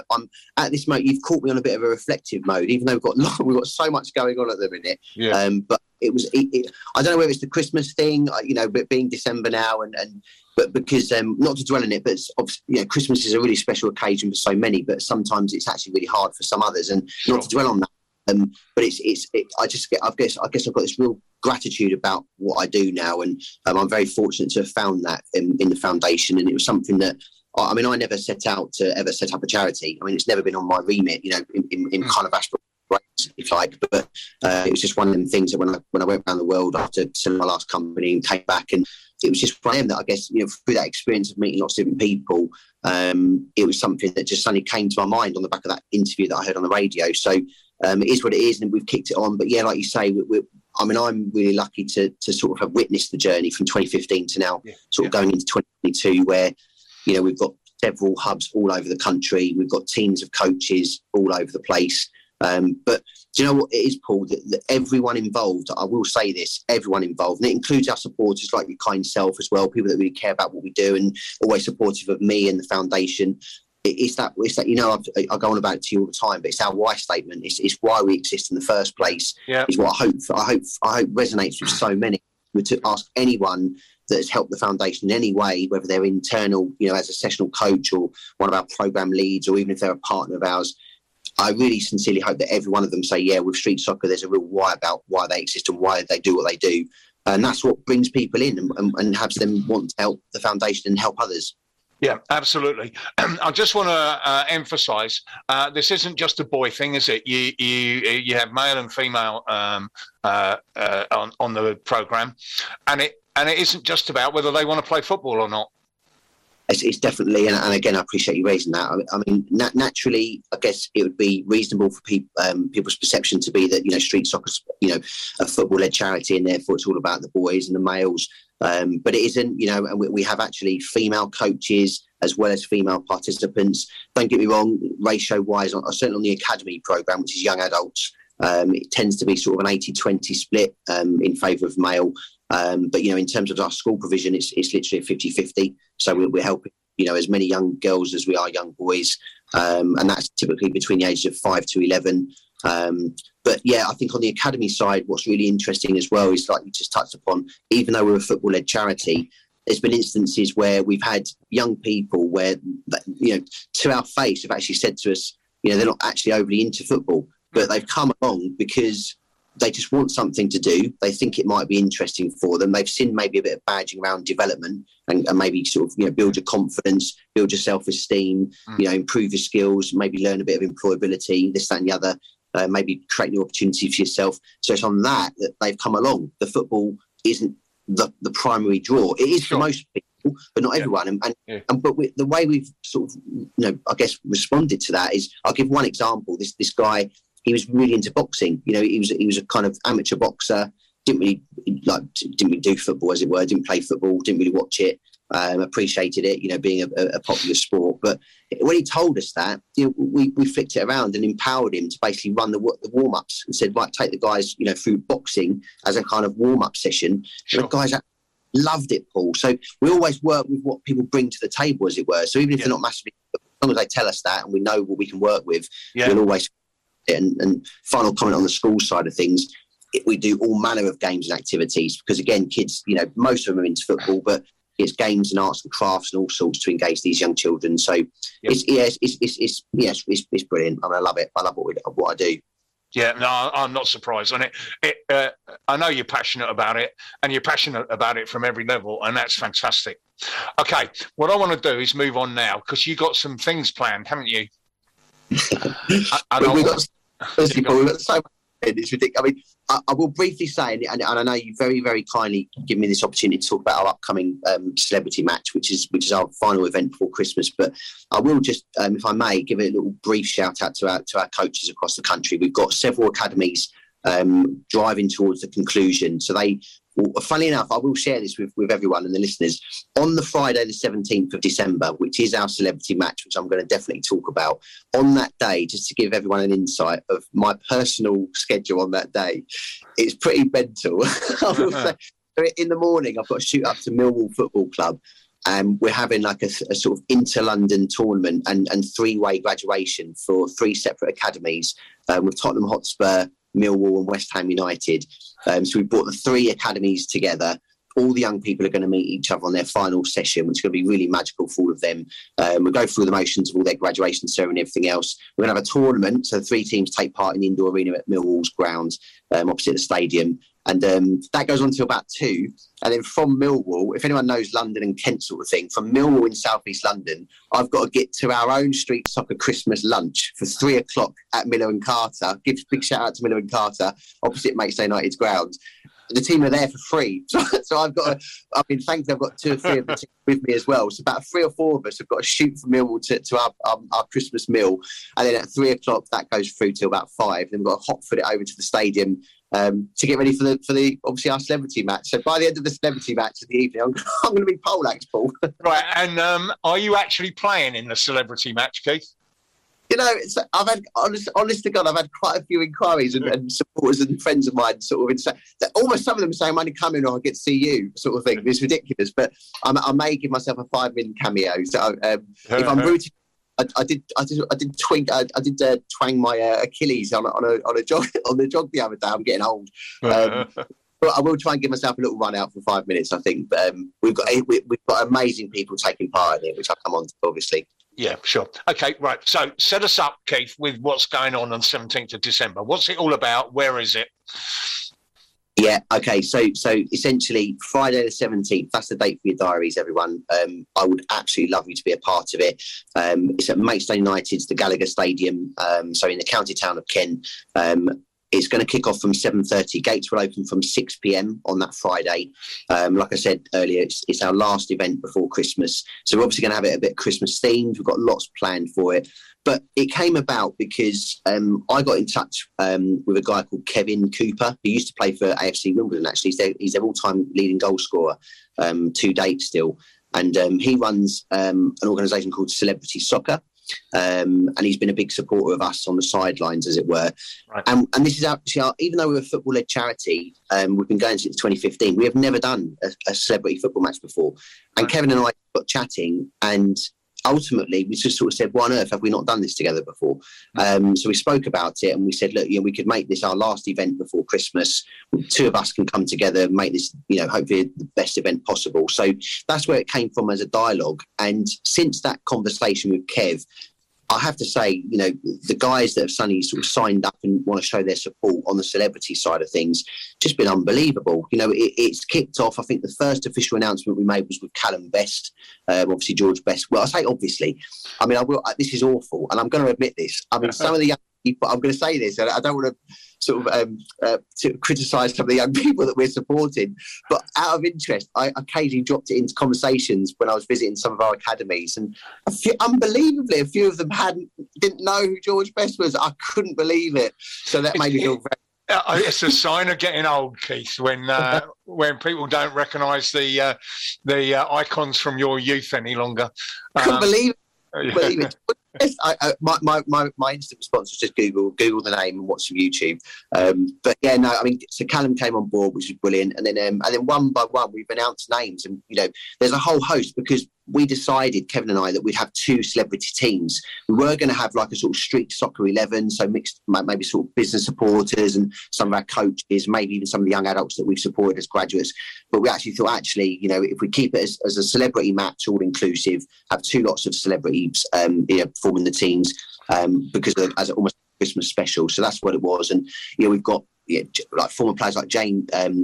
at this moment. You've caught me on a bit of a reflective mode, even though we've got so much going on at the minute. Yeah. But it was. I don't know whether it's the Christmas thing, but being December now, but because not to dwell on it, but Christmas is a really special occasion for so many, but sometimes it's actually really hard for some others, and Sure. not to dwell on that. But I guess I've got this real gratitude about what I do now, and I'm very fortunate to have found that in the foundation. And it was something that I never set out to ever set up a charity. I mean, it's never been on my remit, in kind of aspirations, if you like. But it was just one of them things that when I went around the world after selling my last company and came back, and it was just one of them that I guess through that experience of meeting lots of different people, it was something that just suddenly came to my mind on the back of that interview that I heard on the radio. So it is what it is, and we've kicked it on. But yeah, like you say, I'm really lucky to sort of have witnessed the journey from 2015 to now, going into 2022, where we've got several hubs all over the country. We've got teams of coaches all over the place. But do you know what it is, Paul? That everyone involved, I will say this, everyone involved, and it includes our supporters like your kind self as well, people that really care about what we do and always supportive of me and the foundation. It's that I go on about it to you all the time, but it's our why statement. It's why we exist in the first place. Yeah. Is what I hope resonates with so many. To ask anyone that has helped the foundation in any way, whether they're internal, as a sessional coach or one of our program leads, or even if they're a partner of ours, I really sincerely hope that every one of them say, yeah, with Street Soccer, there's a real why about why they exist and why they do what they do. And that's what brings people in and has them want to help the foundation and help others. Yeah, absolutely. I just want to emphasise this isn't just a boy thing, is it? You have male and female on the programme, and it isn't just about whether they want to play football or not. It's definitely, and again, I appreciate you raising that. I mean, naturally, I guess it would be reasonable for people's perception to be that street soccer's a football-led charity, and therefore it's all about the boys and the males. But it isn't, and we have actually female coaches as well as female participants. Don't get me wrong, ratio-wise, certainly on the academy programme, which is young adults, it tends to be sort of an 80-20 split in favour of male. But, in terms of our school provision, it's literally a 50-50. So we're helping, as many young girls as we are young boys. And that's typically between the ages of 5 to 11. But yeah, I think on the academy side, what's really interesting as well is, like you just touched upon, even though we're a football-led charity, there's been instances where we've had young people where, to our face, have actually said to us, they're not actually overly into football, but they've come along because they just want something to do. They think it might be interesting for them. They've seen maybe a bit of badging around development and maybe sort of, build your confidence, build your self-esteem, improve your skills, maybe learn a bit of employability, this, that and the other, maybe create new opportunity for yourself. So it's on that they've come along. The football isn't the primary draw. It is for most people, but not everyone. But the way we've sort of, I guess, responded to that is, I'll give one example. This guy, he was really into boxing. He was a kind of amateur boxer. didn't really do football, as it were. Didn't play football. Didn't really watch it. Appreciated it, being a popular sport. But when he told us that, we flicked it around and empowered him to basically run the warm-ups and said, right, take the guys, through boxing as a kind of warm-up session. Sure. The guys loved it, Paul. So we always work with what people bring to the table, as it were. So even if they're not massively, as long as they tell us that and we know what we can work with, we'll always. And final comment on the school side of things. We do all manner of games and activities because, again, kids, most of them are into football, but it's games and arts and crafts and all sorts to engage these young children. So it's brilliant. I love it. I love what I do. Yeah, no, I'm not surprised. And I know you're passionate about it, and you're passionate about it from every level, and that's fantastic. Okay, what I want to do is move on now because you got some things planned, haven't you? We've got so much. It's ridiculous. I mean, I will briefly say, and I know you very, very kindly give me this opportunity to talk about our upcoming celebrity match, which is our final event before Christmas. But I will just, if I may, give a little brief shout out to our coaches across the country. We've got several academies driving towards the conclusion. So funnily enough, I will share this with everyone and the listeners. On the Friday, the 17th of December, which is our celebrity match, which I'm going to definitely talk about, on that day, just to give everyone an insight of my personal schedule on that day, it's pretty mental. I will say, in the morning, I've got to shoot up to Millwall Football Club. We're having like a sort of inter-London tournament and three-way graduation for three separate academies with Tottenham Hotspur, Millwall and West Ham United. So we brought the three academies together. All the young people are going to meet each other on their final session, which is going to be really magical for all of them. We'll go through the motions of all their graduation ceremony and everything else. We're going to have a tournament. So the three teams take part in the indoor arena at Millwall's grounds, opposite the stadium. And that goes on till about 2. And then from Millwall, if anyone knows London and Kent sort of thing, from Millwall in South East London, I've got to get to our own street soccer Christmas lunch for 3 o'clock at Miller and Carter. Give a big shout out to Miller and Carter, opposite Maidstone United's grounds. The team are there for free. So I've got thankfully I've got 2 or 3 of the team with me as well. So about 3 or 4 of us have got to shoot from Millwall to our Christmas meal. And then at 3 o'clock, that goes through till about 5. Then we've got to hot foot it over to the stadium to get ready for the obviously our celebrity match. So by the end of the celebrity match in the evening, I'm going to be poleaxe, Paul. Right, and are you actually playing in the celebrity match, Keith? I've had, honest to God, I've had quite a few inquiries and supporters and friends of mine sort of almost some of them saying, I'm only coming or I get to see you sort of thing. It's ridiculous, but I may give myself a 5-minute cameo. So if I'm rooting, I did twang my Achilles on a jog on the jog the other day. I'm getting old. But I will try and give myself a little run out for 5 minutes, I think. We've got amazing people taking part in it, which I'll come on to, obviously. Yeah, sure. Okay, right. So set us up, Keith, with what's going on 17th of December. What's it all about? Where is it? Yeah, okay. So essentially, Friday the 17th, that's the date for your diaries, everyone. I would absolutely love you to be a part of it. It's at Maidstone United's, the Gallagher Stadium, so in the county town of Kent. It's going to kick off from 7:30. Gates will open from 6 p.m. on that Friday. Like I said earlier, it's our last event before Christmas. So we're obviously going to have it a bit Christmas themed. We've got lots planned for it. But it came about because I got in touch with a guy called Kevin Cooper, who used to play for AFC Wimbledon, actually. He's their all-time leading goal scorer to date still. And he runs an organisation called Celebrity Soccer. And he's been a big supporter of us on the sidelines, as it were. Right. And this is actually, even though we're a football-led charity, we've been going since 2015. We have never done a celebrity football match before. And right. Kevin and I got chatting, and ultimately we just sort of said, why on earth have we not done this together before? So we spoke about it, and we said, look, we could make this our last event before Christmas. 2 of us can come together and make this, hopefully the best event possible. So that's where it came from as a dialogue. And since that conversation with Kev, I have to say, the guys that have suddenly sort of signed up and want to show their support on the celebrity side of things, just been unbelievable. It's kicked off. I think the first official announcement we made was with Callum Best, obviously George Best. Well, I say obviously. I mean, this is awful, and I'm going to admit this. I mean, some of the young people, I'm going to say this, and I don't want to sort of to criticise some of the young people that we're supporting, but out of interest, I occasionally dropped it into conversations when I was visiting some of our academies, and unbelievably, a few of them didn't know who George Best was. I couldn't believe it. So that made me feel It's a sign of getting old, Keith, when people don't recognise the icons from your youth any longer. Couldn't believe it. Yes, my instant response was just Google the name and watch some YouTube. But yeah, no, I mean, so Callum came on board, which was brilliant, and then one by one we've announced names, and there's a whole host, because we decided, Kevin and I, that we'd have 2 celebrity teams. We were going to have like a sort of street soccer 11, so mixed, maybe sort of business supporters and some of our coaches, maybe even some of the young adults that we've supported as graduates. But we actually thought, if we keep it as a celebrity match, all inclusive, have 2 lots of celebrities forming the teams, because as almost a Christmas special. So that's what it was. And we've got like former players like Jamie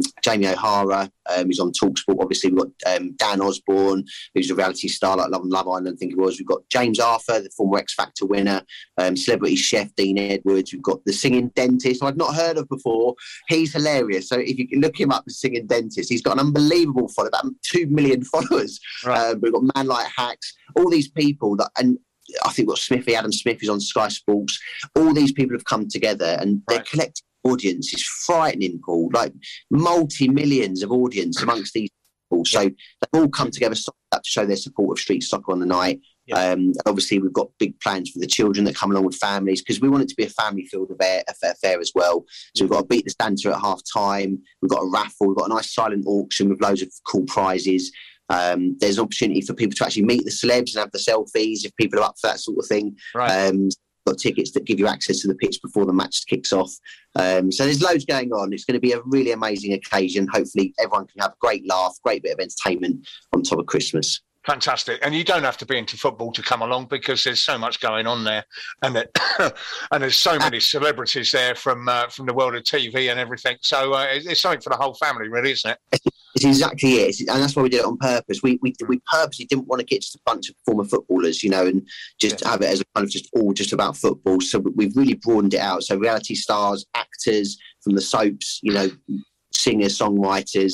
O'Hara, who's on TalkSport. Obviously, we've got Dan Osborne, who's a reality star like Love Island, I think it was. We've got James Arthur, the former X Factor winner, celebrity chef Dean Edwards. We've got the singing dentist, who I'd not heard of before. He's hilarious. So if you can look him up, the singing dentist, he's got an unbelievable follower, about 2 million followers. Right. We've got Man Like Hacks, all these people and I think we've got Adam Smith is on Sky Sports. All these people have come together, and their collective audience is frightening, Paul. Like multi-millions of audience amongst these people. So they've all come together to show their support of street soccer on the night. Yeah. Obviously, we've got big plans for the children that come along with families, because we want it to be a family-filled affair as well. So we've got to beat the Santa at half-time. We've got a raffle. We've got a nice silent auction with loads of cool prizes. There's an opportunity for people to actually meet the celebs and have the selfies if people are up for that sort of thing. Right. Got tickets that give you access to the pitch before the match kicks off. So there's loads going on. It's going to be a really amazing occasion. Hopefully everyone can have a great laugh, great bit of entertainment on top of Christmas. Fantastic. And you don't have to be into football to come along, because there's so much going on there, and and there's so many celebrities there from the world of TV and everything. So it's something for the whole family, really, isn't it? It's exactly it. And that's why we did it on purpose. We purposely didn't want to get just a bunch of former footballers, and just have it as a kind of just about football. So we've really broadened it out. So reality stars, actors from the soaps, singers, songwriters,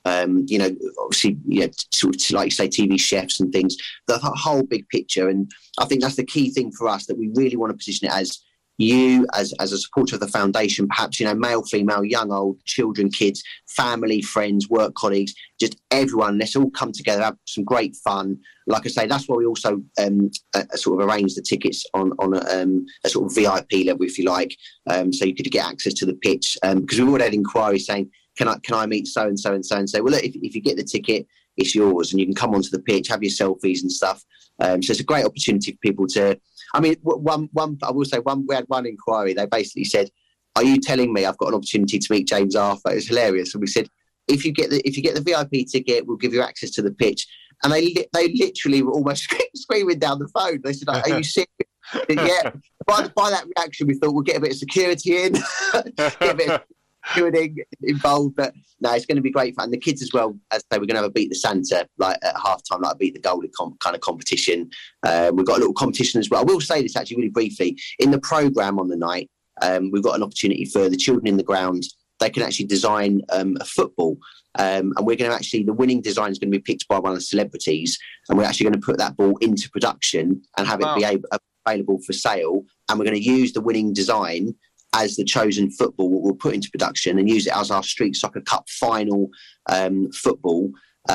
obviously, sort of, like you say, TV chefs and things, the whole big picture. And I think that's the key thing for us, that we really want to position it as you, as a supporter of the foundation, perhaps, male, female, young, old, children, kids, family, friends, work colleagues, just everyone. Let's all come together, have some great fun. Like I say, that's why we also sort of arranged the tickets on a sort of VIP level, if you like, so you could get access to the pitch. Because we've already had inquiries saying, can I meet so and so and so and so? Well, look, if you get the ticket, it's yours, and you can come onto the pitch, have your selfies and stuff. So it's a great opportunity for people to. I mean, I will say, we had one inquiry. They basically said, "Are you telling me I've got an opportunity to meet James Arthur?" It was hilarious. And we said, if you get the VIP ticket, we'll give you access to the pitch. And they literally were almost screaming down the phone. They said, "Are you serious?" Yeah. By that reaction, we thought we'll get a bit of security in, get a bit of security involved. But no, it's going to be great fun. And the kids as well, as I say, we're going to have a Beat the Santa, like at half-time, like a Beat the Goalie kind of competition. We've got a little competition as well. I will say this actually really briefly. In the programme on the night, we've got an opportunity for the children in the ground. They can actually design a football. And we're going to actually, the winning design is going to be picked by one of the celebrities. And we're actually going to put that ball into production and have it be available for sale. And we're going to use the winning design as the chosen football we'll put into production, and use it as our Street Soccer Cup final football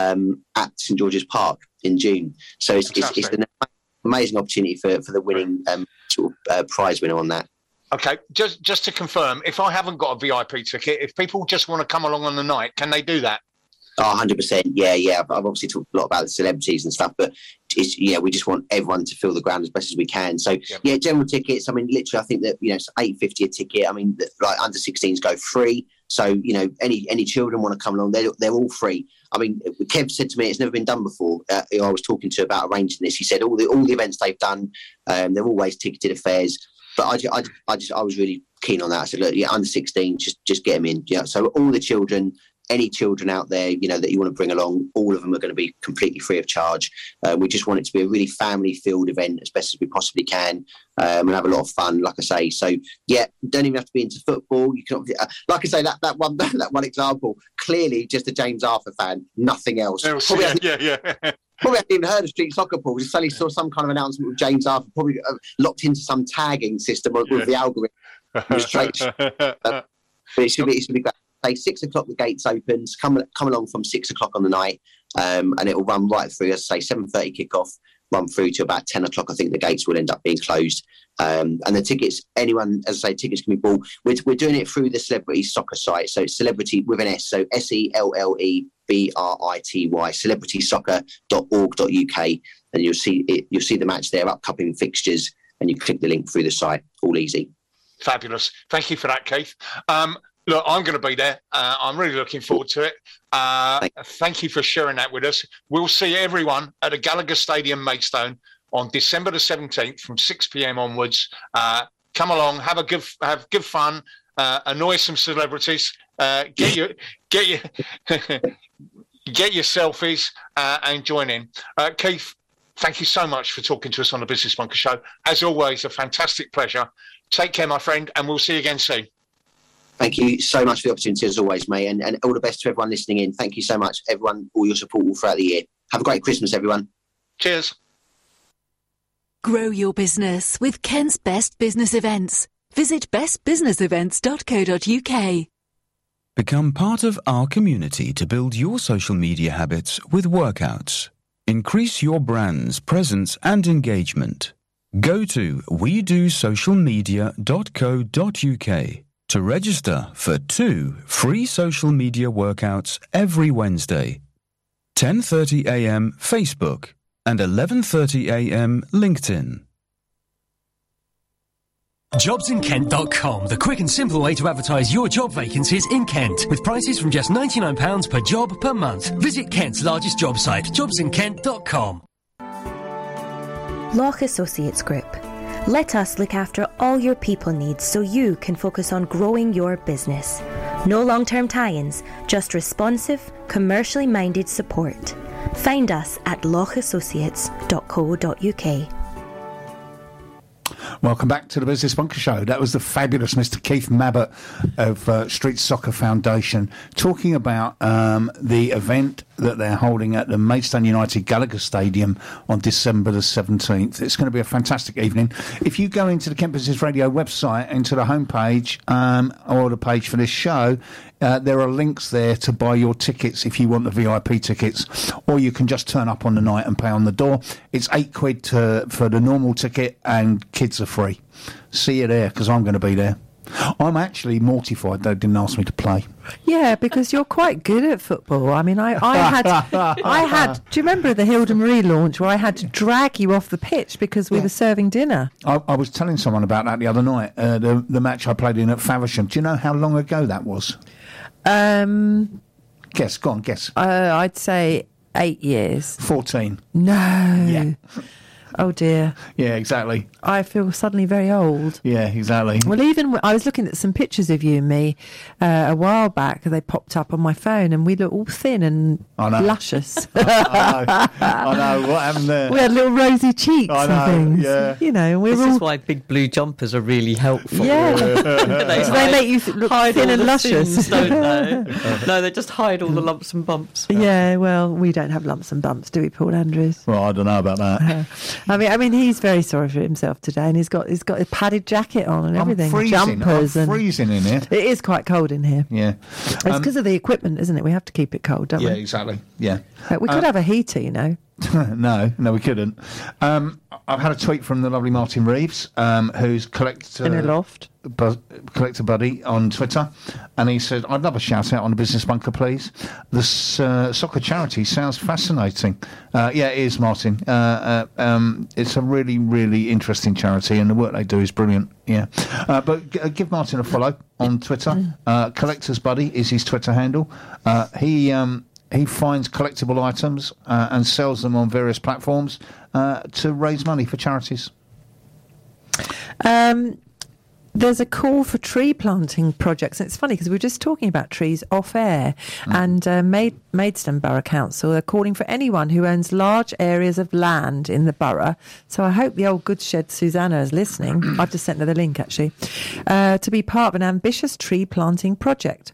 at St George's Park in June. So it's an amazing opportunity for the winning prize winner on that. Okay, just to confirm, if I haven't got a VIP ticket, if people just want to come along on the night, can they do that? Oh, 100%. Yeah. I've obviously talked a lot about the celebrities and stuff, but we just want everyone to fill the ground as best as we can. So, general tickets, I mean, literally, I think that, it's $8.50 a ticket. I mean, like under 16s go free. So, any children want to come along, they're all free. I mean, Kev said to me, it's never been done before. I was talking to about arranging this. He said all the events they've done, they're always ticketed affairs. But I was really keen on that. I said, look, under 16, just get them in. Yeah. So all the children, any children out there, that you want to bring along, all of them are going to be completely free of charge. We just want it to be a really family-filled event as best as we possibly can, and have a lot of fun, like I say. So, don't even have to be into football. You can, like I say, that one example, clearly just a James Arthur fan, nothing else. Probably hasn't even heard of street soccer, Paul. Just suddenly saw some kind of announcement with James Arthur, probably locked into some tagging system with the algorithm. But it should be great. Say 6 o'clock the gates opens. Come along from 6 o'clock on the night, and it will run right through. As I say, 7:30 kick-off, run through to about 10 o'clock. I think the gates will end up being closed. And the tickets, anyone, as I say, tickets can be bought. We're doing it through the Celebrity Soccer site. So Celebrity with an S, so SELLEBRITY, celebritysoccer.org.uk, and you'll see the match there, upcoming fixtures, and you click the link through the site. All easy. Fabulous. Thank you for that, Keith. Look, I'm going to be there. I'm really looking forward to it. Thank you for sharing that with us. We'll see everyone at the Gallagher Stadium, Maidstone, on December the 17th from 6 p.m. onwards. Come along, have good fun, annoy some celebrities, get your selfies, and join in. Keith, thank you so much for talking to us on the Business Bunker Show. As always, a fantastic pleasure. Take care, my friend, and we'll see you again soon. Thank you so much for the opportunity, as always, mate, and all the best to everyone listening in. Thank you so much, everyone, all your support all throughout the year. Have a great Christmas, everyone. Cheers. Grow your business with Kent's Best Business Events. Visit bestbusinessevents.co.uk. Become part of our community to build your social media habits with workouts. Increase your brand's presence and engagement. Go to wedosocialmedia.co.uk to register for 2 free social media workouts every Wednesday. 10:30 a.m. Facebook and 11:30 a.m. LinkedIn. JobsInKent.com, the quick and simple way to advertise your job vacancies in Kent, with prices from just £99 per job per month. Visit Kent's largest job site, JobsInKent.com. Loch Associates Group. Let us look after all your people needs so you can focus on growing your business. No long-term tie-ins, just responsive, commercially minded support. Find us at lochassociates.co.uk. Welcome back to the Business Bunker Show. That was the fabulous Mr. Keith Mabbott of Street Soccer Foundation talking about the event that they're holding at the Maidstone United Gallagher Stadium on December the 17th. It's going to be a fantastic evening. If you go into the Kent Business Radio website, into the homepage or the page for this show, there are links there to buy your tickets if you want the VIP tickets, or you can just turn up on the night and pay on the door. It's £8 for the normal ticket, and kids are free. See you there, because I'm going to be there. I'm actually mortified they didn't ask me to play. Yeah, because you're quite good at football. I mean, I had. Do you remember the Hilda Marie launch where I had to drag you off the pitch because we were serving dinner? I was telling someone about that the other night. The match I played in at Faversham. Do you know how long ago that was? Guess. Go on, guess. I'd say 8 years. 14. No. Yeah. Oh dear. Yeah, exactly. I feel suddenly very old. Yeah, exactly. Well, even I was looking at some pictures of you and me a while back. They popped up on my phone, and we look all thin and luscious. I know. What happened there? We had little rosy cheeks and things. Yeah. You know, this is why big blue jumpers are really helpful. Yeah. they make you look thin and luscious, sins, don't they? No, they just hide all the lumps and bumps. Yeah. Well, we don't have lumps and bumps, do we, Paul Andrews? Well, I don't know about that. I mean, he's very sorry for himself today, and he's got a padded jacket on and everything. I'm freezing in here. It is quite cold in here. Yeah, it's because of the equipment, isn't it? We have to keep it cold, don't we? Yeah, exactly. Yeah, we could have a heater, you know. No, we couldn't. I've had a tweet from the lovely Martin Reeves, who's collector in a loft. Collector Buddy on Twitter, and he said, I'd love a shout out on the Business Bunker, please. The soccer charity sounds fascinating. Yeah, it is, Martin. It's a really, really interesting charity, and the work they do is brilliant. Yeah, but give Martin a follow on Twitter. Collector's Buddy is his Twitter handle. He finds collectible items and sells them on various platforms to raise money for charities. There's a call for tree planting projects. And it's funny because we were just talking about trees off air, and Maidstone Borough Council are calling for anyone who owns large areas of land in the borough. So I hope the old goods shed Susanna is listening. I've just sent her the link, actually, to be part of an ambitious tree planting project.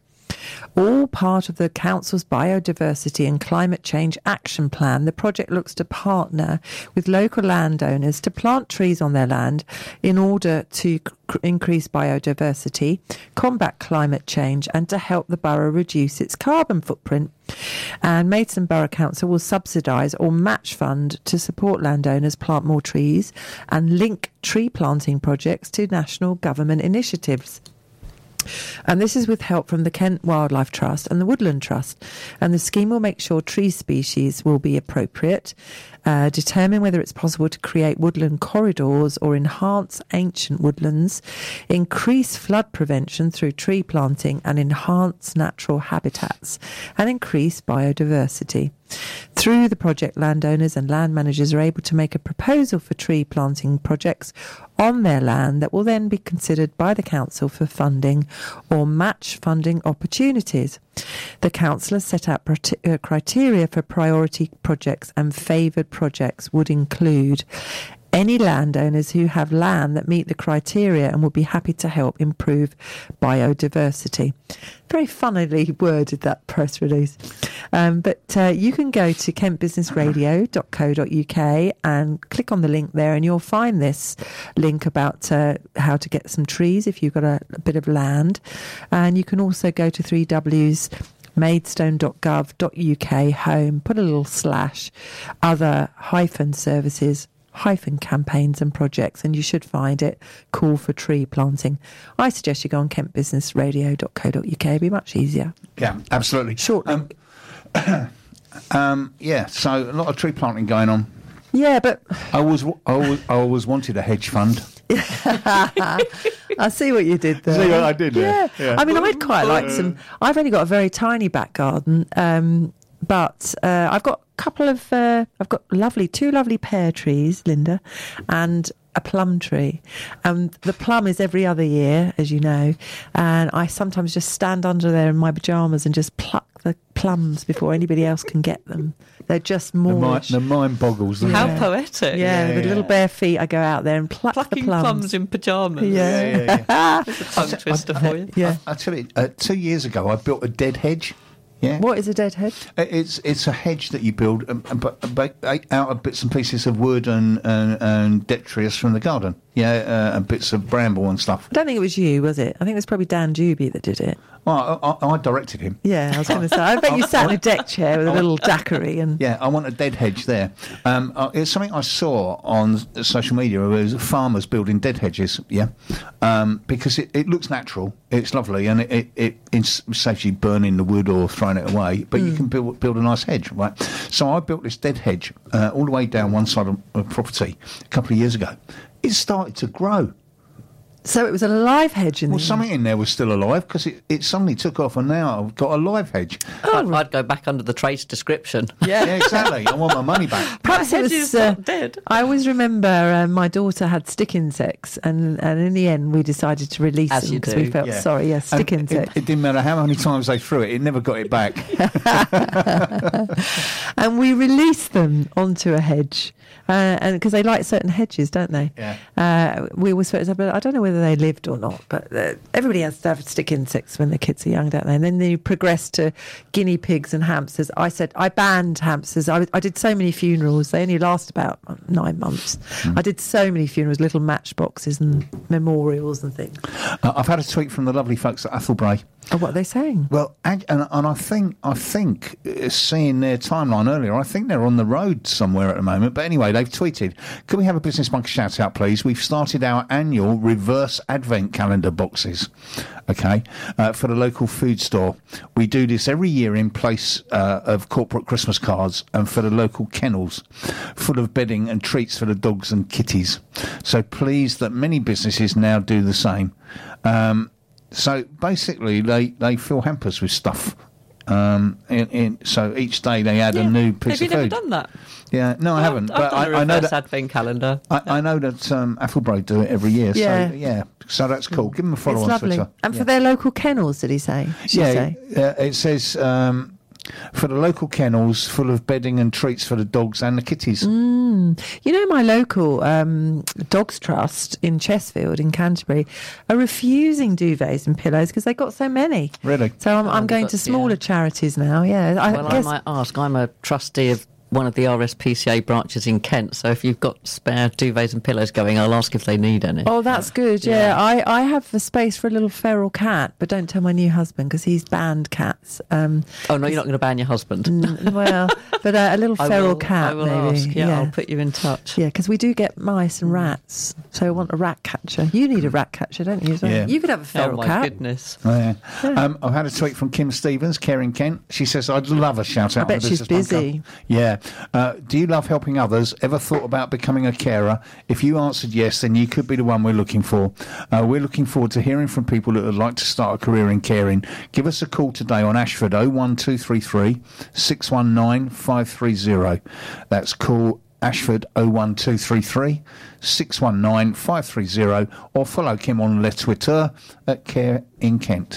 All part of the council's biodiversity and climate change action plan. The project looks to partner with local landowners to plant trees on their land in order to increase biodiversity, combat climate change, and to help the borough reduce its carbon footprint. And Maidstone Borough Council will subsidise or match fund to support landowners plant more trees and link tree planting projects to national government initiatives. And this is with help from the Kent Wildlife Trust and the Woodland Trust. And the scheme will make sure tree species will be appropriate, determine whether it's possible to create woodland corridors or enhance ancient woodlands, increase flood prevention through tree planting and enhance natural habitats, and increase biodiversity. Through the project, landowners and land managers are able to make a proposal for tree planting projects on their land that will then be considered by the council for funding or match funding opportunities. The council has set out criteria for priority projects, and favoured projects would include any landowners who have land that meet the criteria and would be happy to help improve biodiversity. Very funnily worded, that press release. But you can go to kentbusinessradio.co.uk and click on the link there, and you'll find this link about how to get some trees if you've got a bit of land. And you can also go to 3Ws maidstone.gov.uk home, put a little slash, other -services, -campaigns and projects, and you should find it. Call for tree planting. I suggest you go on kentbusinessradio.co.uk. It'd be much easier. Yeah, absolutely. Short. Yeah, so a lot of tree planting going on. Yeah, but I always wanted a hedge fund. I see what you did there. See what I did there? Yeah. I mean, I'd quite like some. I've only got a very tiny back garden, but I've got a couple of. I've got two lovely pear trees, Linda, and a plum tree. The plum is every other year, as you know, and I sometimes just stand under there in my pyjamas and just pluck the plums before anybody else can get them. They're just more. The mind boggles. How poetic! Yeah, with little bare feet, I go out there and plucking the plums in pyjamas. Yeah. There's a tongue twister for you. Yeah. I tell you, 2 years ago, I built a dead hedge. Yeah. What is a dead hedge? It's a hedge that you build out of bits and pieces of wood and detritus from the garden. Yeah, and bits of bramble and stuff. I don't think it was you, was it? I think it was probably Dan Juby that did it. Well, I directed him. Yeah, I was going to say. I bet you sat in a deck chair with a little daiquiri and. Yeah, I want a dead hedge there. It's something I saw on social media. There was farmers building dead hedges. Yeah, because it looks natural. It's lovely, and it saves you burning the wood or throwing it away. But you can build a nice hedge, right? So I built this dead hedge all the way down one side of the property a couple of years ago. It started to grow. So it was a live hedge in there? Well, something in there was still alive because it suddenly took off, and now I've got a live hedge. I'd go back under the trace description. Yeah, exactly. I want my money back. Perhaps it was dead. I always remember my daughter had stick insects, and in the end we decided to release As them you because do. we felt sorry. Yeah, stick insects. It didn't matter how many times they threw it; it never got it back. And we released them onto a hedge. And because they like certain hedges, don't they? Yeah. We were supposed to, but I don't know whether they lived or not. But everybody has to have stick insects when the kids are young, don't they? And then they progress to guinea pigs and hamsters. I said I banned hamsters. I did so many funerals. They only last about 9 months. I did so many funerals, little matchboxes and memorials and things. I've had a tweet from the lovely folks at Athelbrae. Oh, what are they saying? Well, and I think seeing their timeline earlier, I think they're on the road somewhere at the moment. But anyway, they've tweeted, "Can we have a Business Bunker shout out, please? We've started our annual reverse advent calendar boxes, okay, for the local food store. We do this every year in place of corporate Christmas cards and for the local kennels, full of bedding and treats for the dogs and kitties. So pleased that many businesses now do the same." So basically, they fill hampers with stuff. So each day they add a new piece of food. Have you never done that? Yeah, no, I haven't. I've done a reverse advent calendar. I know that Athelbrae do it every year. Yeah. So yeah, so that's cool. Give them a follow It's on lovely. Twitter. And for their local kennels, did he say? It says for the local kennels, full of bedding and treats for the dogs and the kitties. You know, my local Dogs Trust in Chesfield in Canterbury are refusing duvets and pillows because they got so many. Really? So I'm going to smaller charities now. Yeah. I might ask. I'm a trustee of one of the RSPCA branches in Kent, so if you've got spare duvets and pillows going, I'll ask if they need any. Oh, that's good. Yeah. I have a space for a little feral cat, but don't tell my new husband because he's banned cats. Oh no, you're not going to ban your husband. Well, but a little feral cat. I will maybe. ask. Yeah, I'll put you in touch. Yeah, because we do get mice and rats, so I want a rat catcher. You need a rat catcher, don't you? Yeah. You could have a feral cat. Oh my goodness. Oh, yeah. I've had a tweet from Kim Stevens, care in Kent. She says, I'd love a shout out. I bet she's busy. Yeah. Do you love helping others? Ever thought about becoming a carer? If you answered yes, then you could be the one we're looking for. We're looking forward to hearing from people that would like to start a career in caring. Give us a call today on Ashford 01233 619 530. That's call Ashford 01233 619 530, or follow Kim on Le Twitter at Care in Kent.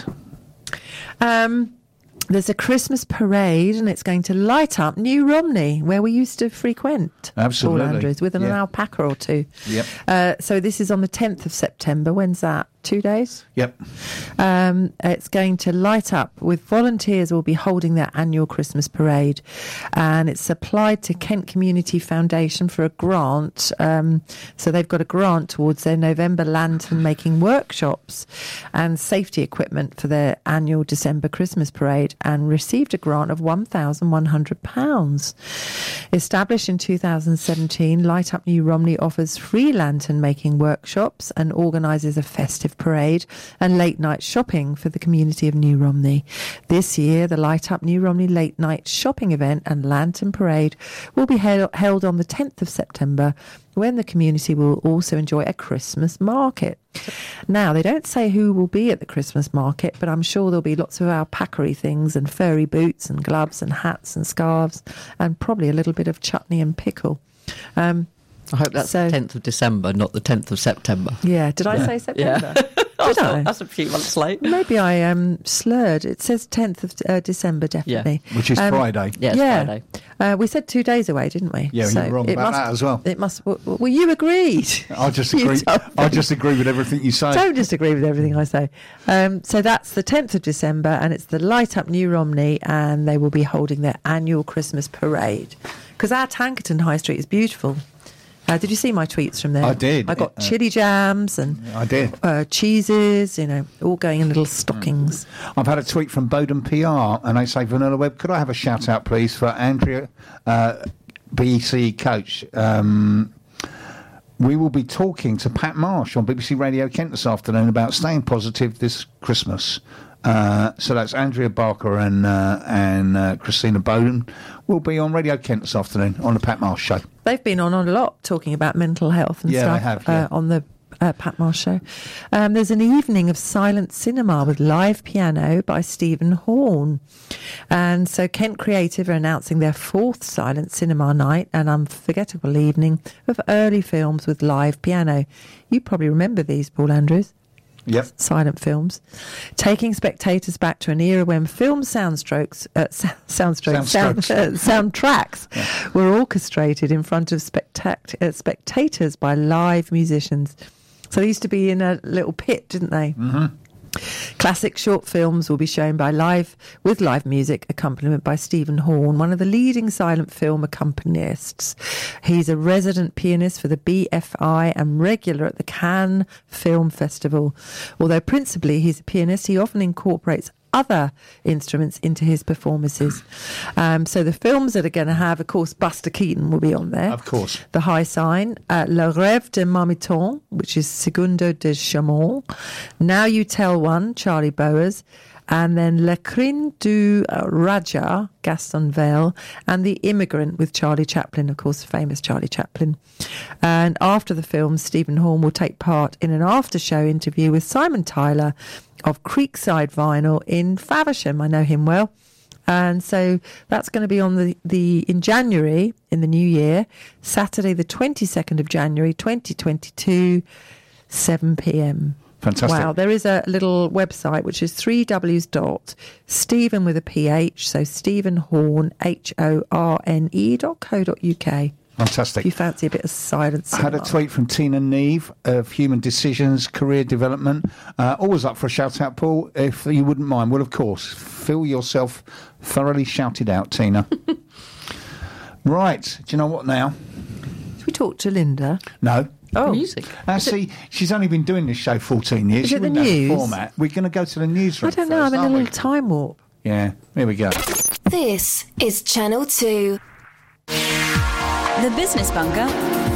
There's a Christmas parade and it's going to light up New Romney, where we used to frequent. Absolutely. Paul Andrews, with an alpaca or two. Yep. So this is on the 10th of September. When's that? 2 days? Yep. It's going to light up with volunteers will be holding their annual Christmas parade, and it's applied to Kent Community Foundation for a grant. So they've got a grant towards their November lantern making workshops and safety equipment for their annual December Christmas parade, and received a grant of £1,100. Established in 2017, Light Up New Romney offers free lantern making workshops and organises a festive parade and late night shopping for the community of New Romney. This year, the Light Up New Romney late night shopping event and lantern parade will be held on the 10th of September, when the community will also enjoy a Christmas market. Now, they don't say who will be at the Christmas market, but I'm sure there'll be lots of alpaca-y things and furry boots and gloves and hats and scarves, and probably a little bit of chutney and pickle. I hope that's the 10th of December, not the 10th of September. Yeah, did I say September? Yeah. Did I? That's a few months late. Maybe I slurred. It says 10th of December, definitely. Yeah. Which is Friday. Yeah, it's Friday. We said 2 days away, didn't we? Yeah, you were wrong about that as well. It must. Well, you agreed. I just agree. I just agree with everything you say. Don't disagree with everything I say. So that's the 10th of December, and it's the Light Up New Romney, and they will be holding their annual Christmas parade. Because our Tankerton High Street is beautiful. Did you see my tweets from there? I did. I got chili jams and I did. Cheeses, all going in little stockings. I've had a tweet from Bowden PR, and they say, Vanilla Web, could I have a shout out, please, for Andrea, BEC coach? We will be talking to Pat Marsh on BBC Radio Kent this afternoon about staying positive this Christmas. So that's Andrea Barker and Christina Bowden will be on Radio Kent this afternoon on the Pat Marsh Show. They've been on a lot talking about mental health and stuff. They have, on the Pat Marsh Show. There's an evening of silent cinema with live piano by Stephen Horn. And so Kent Creative are announcing their 4th silent cinema night, an unforgettable evening of early films with live piano. You probably remember these, Paul Andrews. Yep. Silent films, taking spectators back to an era when film soundtracks were orchestrated in front of spectators by live musicians. So they used to be in a little pit, didn't they? Mm-hmm. Classic short films will be shown with live music accompaniment by Stephen Horn, one of the leading silent film accompanists. He's a resident pianist for the BFI and regular at the Cannes Film Festival. Although principally he's a pianist, he often incorporates other instruments into his performances. So the films that are going to have, of course, Buster Keaton will be on there. Of course. The High Sign, Le Rêve de Marmiton, which is Segundo de Chamon. Now You Tell One, Charlie Bowers. And then Le Crin du Raja, Gaston Vale, and The Immigrant with Charlie Chaplin, of course, famous Charlie Chaplin. And after the film, Stephen Horn will take part in an after-show interview with Simon Tyler of Creekside Vinyl in Faversham. I know him well. And so that's going to be on in January, in the new year, Saturday the 22nd of January 2022, 7 p.m. Fantastic. Wow, there is a little website which is 3Ws.Stephen with a PH, so Stephen Horne, HORNE.co.uk. Fantastic. If you fancy a bit of silence. I had a tweet from Tina Neve of Human Decisions, Career Development. Always up for a shout-out, Paul, if you wouldn't mind. Well, of course, feel yourself thoroughly shouted out, Tina. Right. Do you know what now? Should we talk to Linda? No. Oh. Music. See, she's only been doing this show 14 years. Is She it the wouldn't have news? format. We're going to go to the newsroom I don't know, first, I'm in a aren't we? little time warp. Yeah, here we go. This is Channel 2. The Business Bunker